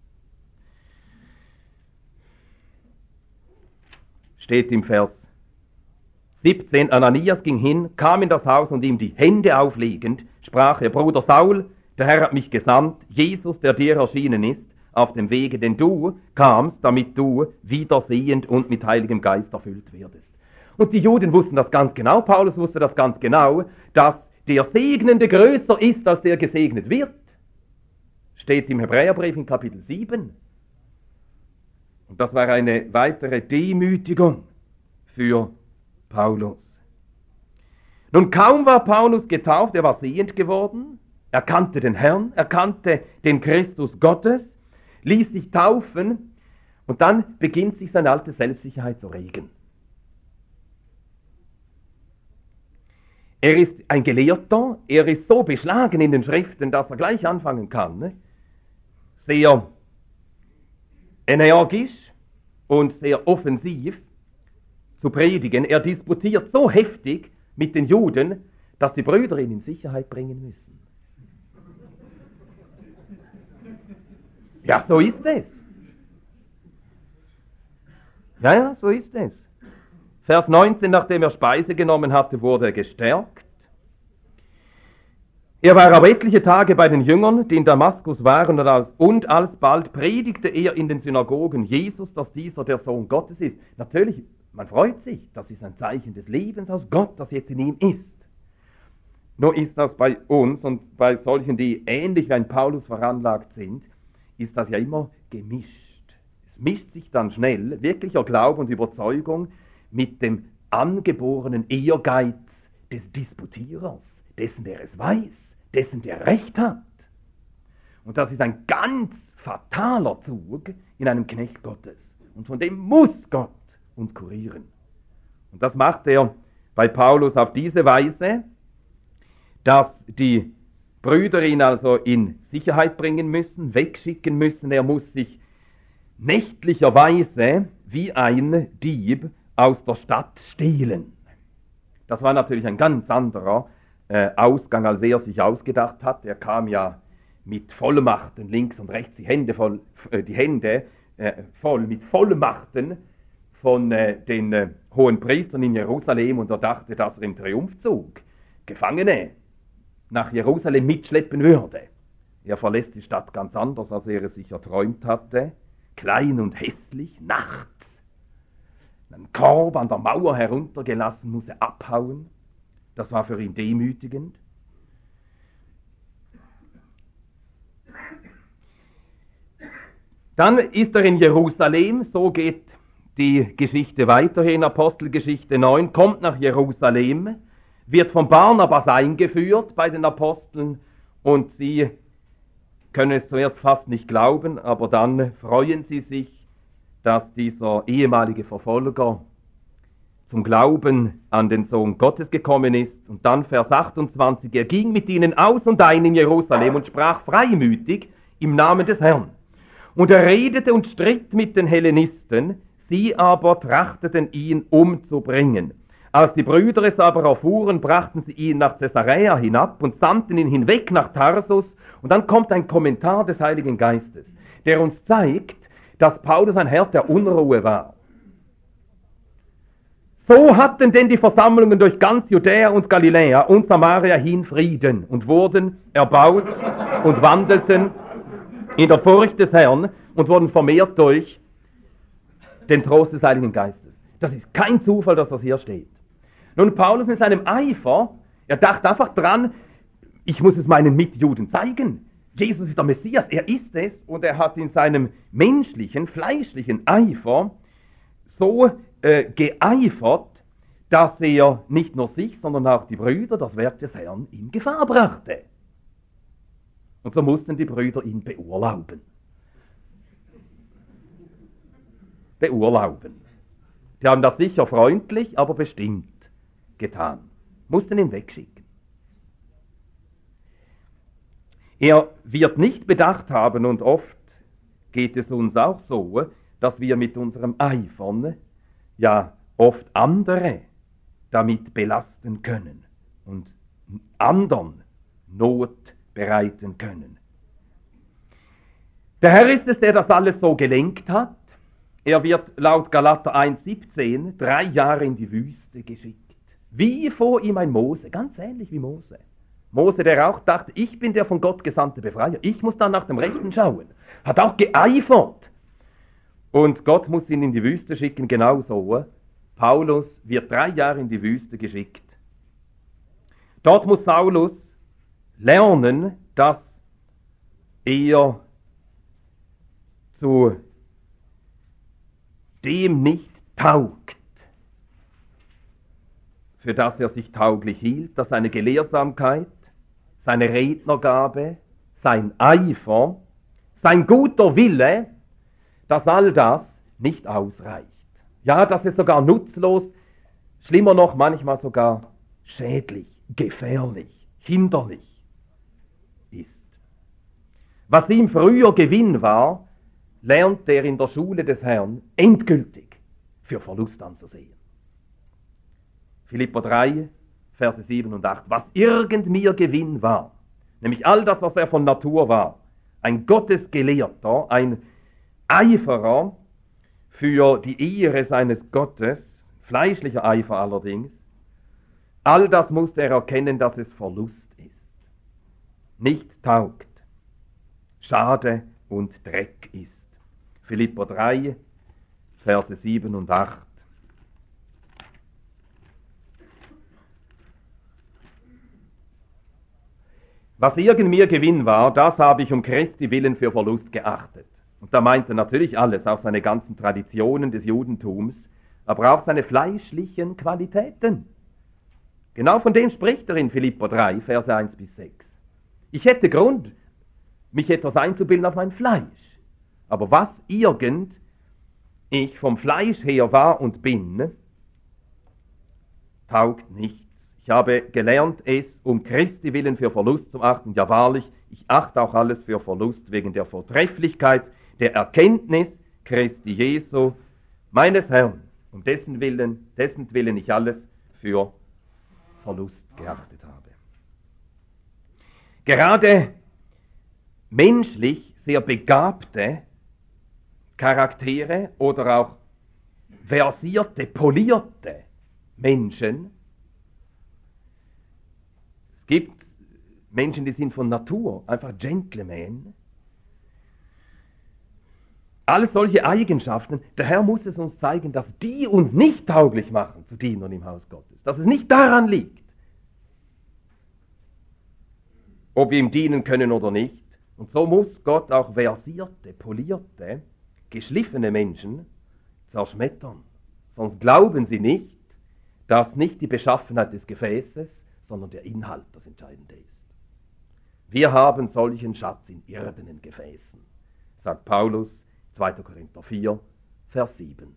Steht im Vers siebzehn, Ananias ging hin, kam in das Haus, und ihm die Hände auflegend, sprach er: Bruder Saul, der Herr hat mich gesandt, Jesus, der dir erschienen ist, auf dem Wege, den du kamst, damit du wieder sehend und mit Heiligem Geist erfüllt werdest. Und die Juden wussten das ganz genau, Paulus wusste das ganz genau, dass der Segnende größer ist, als der gesegnet wird. Steht im Hebräerbrief in Kapitel sieben. Und das war eine weitere Demütigung für Paulus. Nun, kaum war Paulus getauft, er war sehend geworden, er kannte den Herrn, er kannte den Christus Gottes, ließ sich taufen, und dann beginnt sich seine alte Selbstsicherheit zu regen. Er ist ein Gelehrter, er ist so beschlagen in den Schriften, dass er gleich anfangen kann, ne? sehr energisch und sehr offensiv zu predigen. Er disputiert so heftig mit den Juden, dass die Brüder ihn in Sicherheit bringen müssen. Ja, so ist es. Ja, ja, so ist es. Vers neunzehn, nachdem er Speise genommen hatte, wurde er gestärkt. Er war aber etliche Tage bei den Jüngern, die in Damaskus waren, und, als, und alsbald predigte er in den Synagogen Jesus, dass dieser der Sohn Gottes ist. Natürlich, man freut sich, das ist ein Zeichen des Lebens aus Gott, das jetzt in ihm ist. Nur ist das bei uns und bei solchen, die ähnlich wie ein Paulus veranlagt sind, ist das ja immer gemischt. Es mischt sich dann schnell wirklicher Glaube und Überzeugung mit dem angeborenen Ehrgeiz des Disputierers, dessen, der es weiß, dessen, der Recht hat. Und das ist ein ganz fataler Zug in einem Knecht Gottes. Und von dem muss Gott uns kurieren. Und das macht er bei Paulus auf diese Weise, dass die Brüder ihn also in Sicherheit bringen müssen, wegschicken müssen. Er muss sich nächtlicherweise wie ein Dieb aus der Stadt stehlen. Das war natürlich ein ganz anderer äh, Ausgang, als er sich ausgedacht hat. Er kam ja mit Vollmachten links und rechts, die Hände voll, äh, die Hände äh, voll mit Vollmachten von äh, den äh, hohen Priestern in Jerusalem, und er dachte, dass er im Triumphzug Gefangene nach Jerusalem mitschleppen würde. Er verlässt die Stadt ganz anders, als er es sich erträumt hatte, klein und hässlich, nachts. Einen Korb an der Mauer heruntergelassen, muss er abhauen. Das war für ihn demütigend. Dann ist er in Jerusalem, so geht die Geschichte weiter hier in Apostelgeschichte neun, kommt nach Jerusalem, wird von Barnabas eingeführt bei den Aposteln, und sie können es zuerst fast nicht glauben, aber dann freuen sie sich, dass dieser ehemalige Verfolger zum Glauben an den Sohn Gottes gekommen ist. Und dann Vers achtundzwanzig, er ging mit ihnen aus und ein in Jerusalem und sprach freimütig im Namen des Herrn. Und er redete und stritt mit den Hellenisten, sie aber trachteten ihn umzubringen. Als die Brüder es aber erfuhren, brachten sie ihn nach Caesarea hinab und sandten ihn hinweg nach Tarsus. Und dann kommt ein Kommentar des Heiligen Geistes, der uns zeigt, dass Paulus ein Herd der Unruhe war. So hatten denn die Versammlungen durch ganz Judäa und Galiläa und Samaria hin Frieden und wurden erbaut und wandelten in der Furcht des Herrn und wurden vermehrt durch den Trost des Heiligen Geistes. Das ist kein Zufall, dass das hier steht. Nun, Paulus in seinem Eifer, er dachte einfach dran, ich muss es meinen Mitjuden zeigen. Jesus ist der Messias, er ist es, und er hat in seinem menschlichen, fleischlichen Eifer so äh, geeifert, dass er nicht nur sich, sondern auch die Brüder, das Werk des Herrn, in Gefahr brachte. Und so mussten die Brüder ihn beurlauben. Beurlauben. Die haben das sicher freundlich, aber bestimmt getan. Mussten ihn wegschicken. Er wird nicht bedacht haben, und oft geht es uns auch so, dass wir mit unserem Eifern ja oft andere damit belasten können und anderen Not bereiten können. Der Herr ist es, der das alles so gelenkt hat. Er wird laut Galater eins siebzehn drei Jahre in die Wüste geschickt. Wie vor ihm ein Mose, ganz ähnlich wie Mose. Mose, der auch dachte, ich bin der von Gott gesandte Befreier, ich muss dann nach dem Rechten schauen. Hat auch geeifert. Und Gott muss ihn in die Wüste schicken, genauso. Paulus wird drei Jahre in die Wüste geschickt. Dort muss Saulus lernen, dass er zu dem nicht taugt, für das er sich tauglich hielt, dass seine Gelehrsamkeit, seine Rednergabe, sein Eifer, sein guter Wille, dass all das nicht ausreicht. Ja, dass es sogar nutzlos, schlimmer noch manchmal sogar schädlich, gefährlich, hinderlich ist. Was ihm früher Gewinn war, lernt er in der Schule des Herrn endgültig für Verlust anzusehen. Philipper drei, Verse sieben und acht. Was irgend mir Gewinn war, nämlich all das, was er von Natur war, ein Gottesgelehrter, ein Eiferer für die Ehre seines Gottes, fleischlicher Eifer allerdings, all das musste er erkennen, dass es Verlust ist. nicht taugt, schade und Dreck ist. Philipper drei, Verse sieben und acht. Was irgend mir Gewinn war, das habe ich um Christi willen für Verlust geachtet. Und da meint er natürlich alles, auch seine ganzen Traditionen des Judentums, aber auch seine fleischlichen Qualitäten. Genau von dem spricht er in Philipper drei, Verse eins bis sechs. Ich hätte Grund, mich etwas einzubilden auf mein Fleisch. Aber was irgend ich vom Fleisch her war und bin, taugt nichts. Ich habe gelernt, es um Christi willen für Verlust zu achten. Ja wahrlich, ich achte auch alles für Verlust wegen der Vortrefflichkeit, der Erkenntnis Christi Jesu, meines Herrn, um dessen Willen, dessen Willen ich alles für Verlust geachtet habe. Gerade menschlich sehr begabte Charaktere oder auch versierte, polierte Menschen. Es gibt Menschen, die sind von Natur einfach Gentlemen. All solche Eigenschaften, der Herr muss es uns zeigen, dass die uns nicht tauglich machen zu Dienern im Haus Gottes. Dass es nicht daran liegt, ob wir ihm dienen können oder nicht. Und so muss Gott auch versierte, polierte, geschliffene Menschen zerschmettern. Sonst glauben sie nicht, dass nicht die Beschaffenheit des Gefäßes, sondern der Inhalt das Entscheidende ist. Wir haben solchen Schatz in irdenen Gefäßen, sagt Paulus, zweiter Korinther vier, Vers sieben.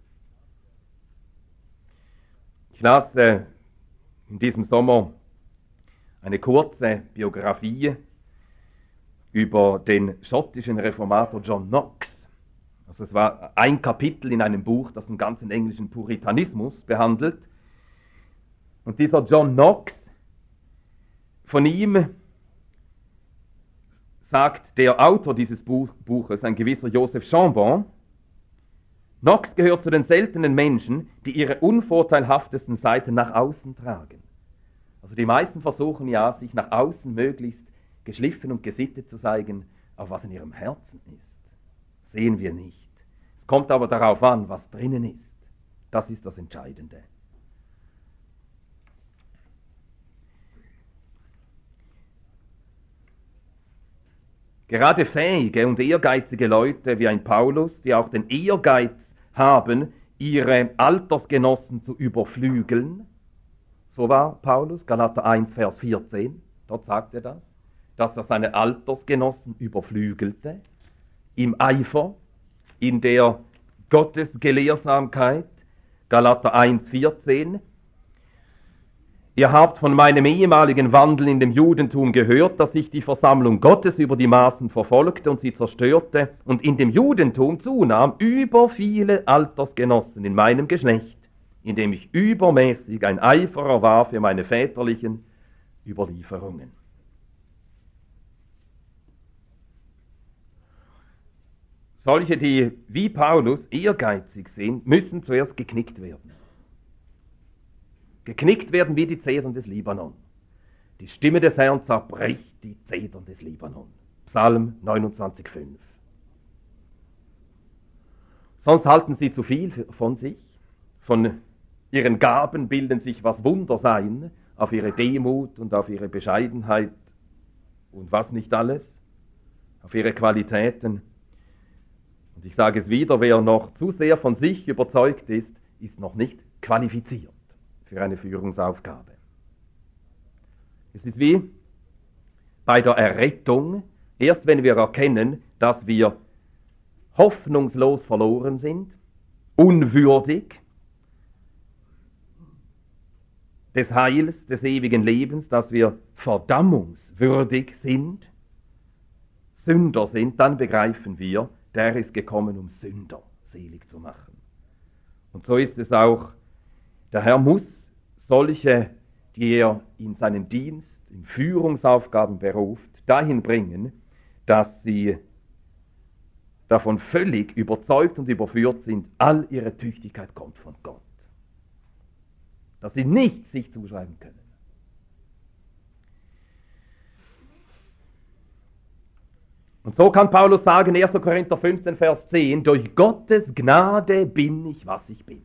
Ich las äh, in diesem Sommer eine kurze Biografie über den schottischen Reformator John Knox. Also es war ein Kapitel in einem Buch, das den ganzen englischen Puritanismus behandelt. Und dieser John Knox, von ihm sagt der Autor dieses Buch, Buches, ein gewisser Joseph Chambon, Knox gehört zu den seltenen Menschen, die ihre unvorteilhaftesten Seiten nach außen tragen. Also die meisten versuchen ja, sich nach außen möglichst geschliffen und gesittet zu zeigen, auf was in ihrem Herzen ist. Sehen wir nicht. Es kommt aber darauf an, was drinnen ist. Das ist das Entscheidende. Gerade fähige und ehrgeizige Leute wie ein Paulus, die auch den Ehrgeiz haben, ihre Altersgenossen zu überflügeln, so war Paulus, Galater eins, Vers vierzehn, dort sagt er das, dass er seine Altersgenossen überflügelte, im Eifer, in der Gottesgelehrsamkeit, Galater eins, vierzehn. Ihr habt von meinem ehemaligen Wandel in dem Judentum gehört, dass ich die Versammlung Gottes über die Maßen verfolgte und sie zerstörte und in dem Judentum zunahm über viele Altersgenossen in meinem Geschlecht, indem ich übermäßig ein Eiferer war für meine väterlichen Überlieferungen. Solche, die wie Paulus ehrgeizig sind, müssen zuerst geknickt werden. Geknickt werden wie die Zedern des Libanon. Die Stimme des Herrn zerbricht die Zedern des Libanon. Psalm neunundzwanzig, fünf. Sonst halten sie zu viel von sich, von ihren Gaben bilden sich was Wunder sein, auf ihre Demut und auf ihre Bescheidenheit und was nicht alles, auf ihre Qualitäten. Und ich sage es wieder, wer noch zu sehr von sich überzeugt ist, ist noch nicht qualifiziert für eine Führungsaufgabe. Es ist wie bei der Errettung, erst wenn wir erkennen, dass wir hoffnungslos verloren sind, unwürdig des Heils, des ewigen Lebens, dass wir verdammungswürdig sind, Sünder sind, dann begreifen wir, der ist gekommen, um Sünder selig zu machen. Und so ist es auch, der Herr muss solche, die er in seinen Dienst, in Führungsaufgaben beruft, dahin bringen, dass sie davon völlig überzeugt und überführt sind, all ihre Tüchtigkeit kommt von Gott. Dass sie nichts sich zuschreiben können. Und so kann Paulus sagen, erster Korinther fünfzehn, Vers zehn, durch Gottes Gnade bin ich, was ich bin.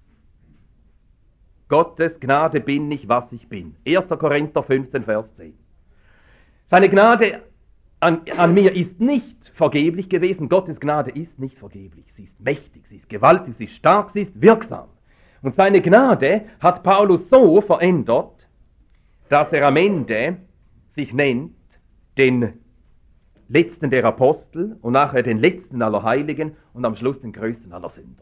Gottes Gnade bin ich, was ich bin. erster Korinther fünfzehn, Vers zehn. Seine Gnade an, an mir ist nicht vergeblich gewesen. Gottes Gnade ist nicht vergeblich. Sie ist mächtig, sie ist gewaltig, sie ist stark, sie ist wirksam. Und seine Gnade hat Paulus so verändert, dass er am Ende sich nennt den letzten der Apostel und nachher den letzten aller Heiligen und am Schluss den größten aller Sünder.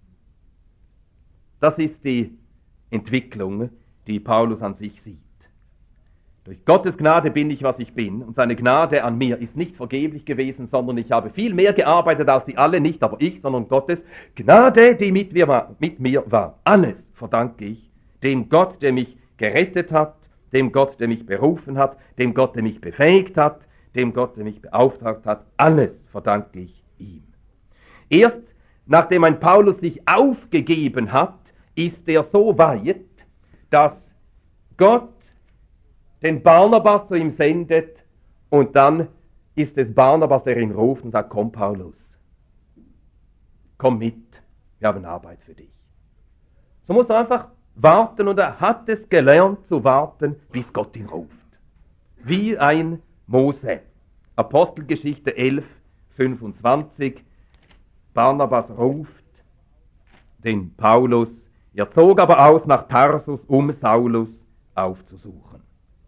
Das ist die Entwicklung, die Paulus an sich sieht. Durch Gottes Gnade bin ich, was ich bin, und seine Gnade an mir ist nicht vergeblich gewesen, sondern ich habe viel mehr gearbeitet als sie alle, nicht aber ich, sondern Gottes Gnade, die mit mir war. Mit mir war. Alles verdanke ich dem Gott, der mich gerettet hat, dem Gott, der mich berufen hat, dem Gott, der mich befähigt hat, dem Gott, der mich beauftragt hat. Alles verdanke ich ihm. Erst nachdem ein Paulus sich aufgegeben hat, ist er so weit, dass Gott den Barnabas zu ihm sendet und dann ist es Barnabas, der ihn ruft und sagt, komm Paulus, komm mit, wir haben Arbeit für dich. So muss er einfach warten und er hat es gelernt zu warten, bis Gott ihn ruft. Wie ein Mose. Apostelgeschichte elf, fünfundzwanzig. Barnabas ruft den Paulus. Er zog aber aus nach Tarsus, um Saulus aufzusuchen.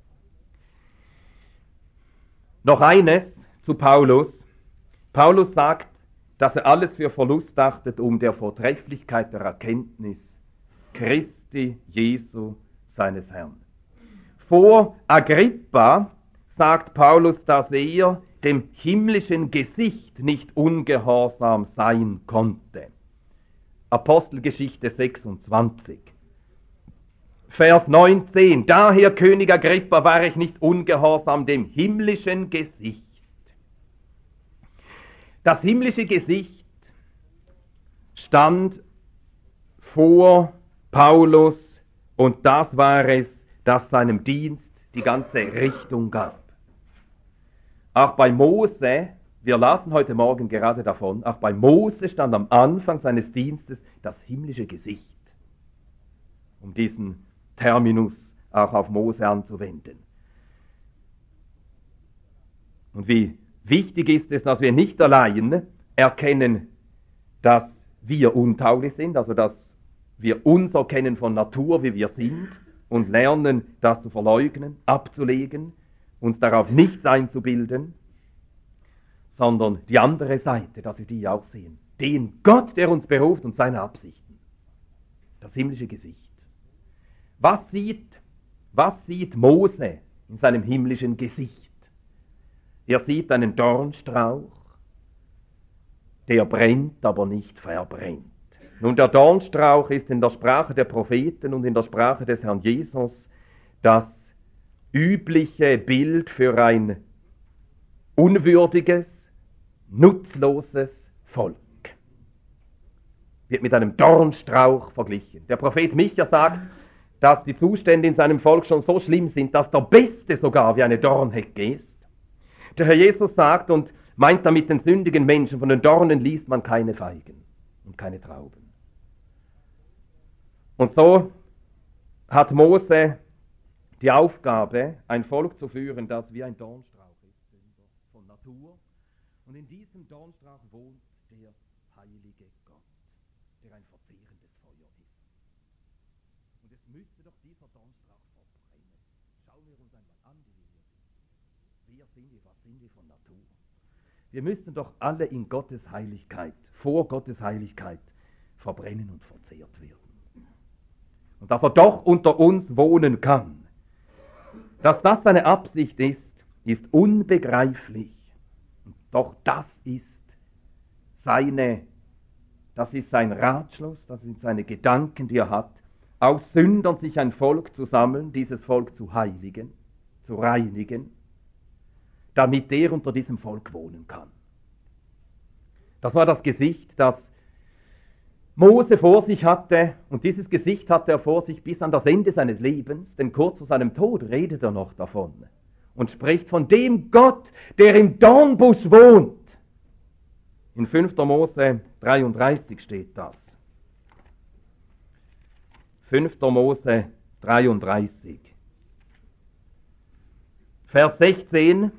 Noch eines zu Paulus. Paulus sagt, dass er alles für Verlust achtet, um der Vortrefflichkeit der Erkenntnis Christi Jesu, seines Herrn. Vor Agrippa sagt Paulus, dass er dem himmlischen Gesicht nicht ungehorsam sein konnte. Apostelgeschichte sechsundzwanzig. Vers neunzehn. Daher, König Agrippa, war ich nicht ungehorsam dem himmlischen Gesicht. Das himmlische Gesicht stand vor Paulus und das war es, das seinem Dienst die ganze Richtung gab. Auch bei Mose, wir lasen heute Morgen gerade davon, auch bei Mose stand am Anfang seines Dienstes das himmlische Gesicht, um diesen Terminus auch auf Mose anzuwenden. Und wie wichtig ist es, dass wir nicht allein erkennen, dass wir untauglich sind, also dass wir uns erkennen von Natur, wie wir sind, und lernen, das zu verleugnen, abzulegen, uns darauf nichts einzubilden, sondern die andere Seite, dass wir die auch sehen. Den Gott, der uns beruft und seine Absichten. Das himmlische Gesicht. Was sieht, was sieht Mose in seinem himmlischen Gesicht? Er sieht einen Dornstrauch, der brennt, aber nicht verbrennt. Nun, der Dornstrauch ist in der Sprache der Propheten und in der Sprache des Herrn Jesus das übliche Bild für ein unwürdiges, nutzloses Volk. Wird mit einem Dornstrauch verglichen. Der Prophet Micha sagt, dass die Zustände in seinem Volk schon so schlimm sind, dass der Beste sogar wie eine Dornhecke ist. Der Herr Jesus sagt und meint damit den sündigen Menschen, von den Dornen liest man keine Feigen und keine Trauben. Und so hat Mose die Aufgabe, ein Volk zu führen, das wie ein Dornstrauch ist, von Natur. Und in diesem Dornstrauch wohnt der heilige Gott, der ein verzehrendes Feuer ist. Und es müsste doch dieser Dornstrauch verbrennen. Schauen wir uns einmal an, wie wir sind. Wer sind wir, was sind wir von Natur? Wir müssten doch alle in Gottes Heiligkeit, vor Gottes Heiligkeit, verbrennen und verzehrt werden. Und dass er doch unter uns wohnen kann. Dass das seine Absicht ist, ist unbegreiflich. Und doch das ist seine, das ist sein Ratschluss, das sind seine Gedanken, die er hat, aus Sündern sich ein Volk zu sammeln, dieses Volk zu heiligen, zu reinigen, damit der unter diesem Volk wohnen kann. Das war das Gesicht, das Mose vor sich hatte, und dieses Gesicht hatte er vor sich bis an das Ende seines Lebens, denn kurz vor seinem Tod redet er noch davon und spricht von dem Gott, der im Dornbusch wohnt. In fünfter Mose dreiunddreißig steht das. fünfter Mose dreiunddreißig. Vers sechzehn.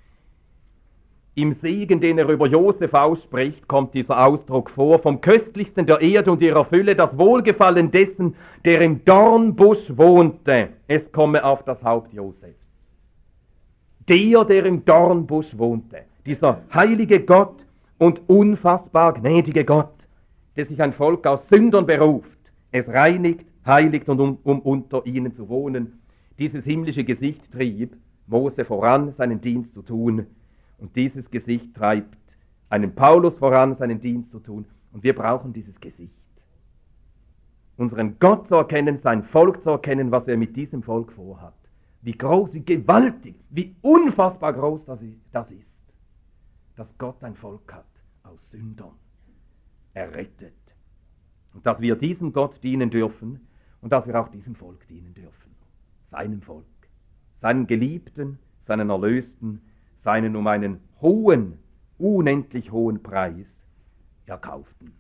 Im Segen, den er über Josef ausspricht, kommt dieser Ausdruck vor: vom Köstlichsten der Erde und ihrer Fülle das Wohlgefallen dessen, der im Dornbusch wohnte. Es komme auf das Haupt Josefs. Der, der im Dornbusch wohnte. Dieser heilige Gott und unfassbar gnädige Gott, der sich ein Volk aus Sündern beruft, es reinigt, heiligt und um, um unter ihnen zu wohnen. Dieses himmlische Gesicht trieb Mose voran, seinen Dienst zu tun. Und dieses Gesicht treibt einen Paulus voran, seinen Dienst zu tun. Und wir brauchen dieses Gesicht. Unseren Gott zu erkennen, sein Volk zu erkennen, was er mit diesem Volk vorhat. Wie groß, wie gewaltig, wie unfassbar groß das ist, dass Gott ein Volk hat aus Sündern. Er rettet. Und dass wir diesem Gott dienen dürfen und dass wir auch diesem Volk dienen dürfen. Seinem Volk. Seinen Geliebten, seinen Erlösten, seinen um einen hohen, unendlich hohen Preis erkauften.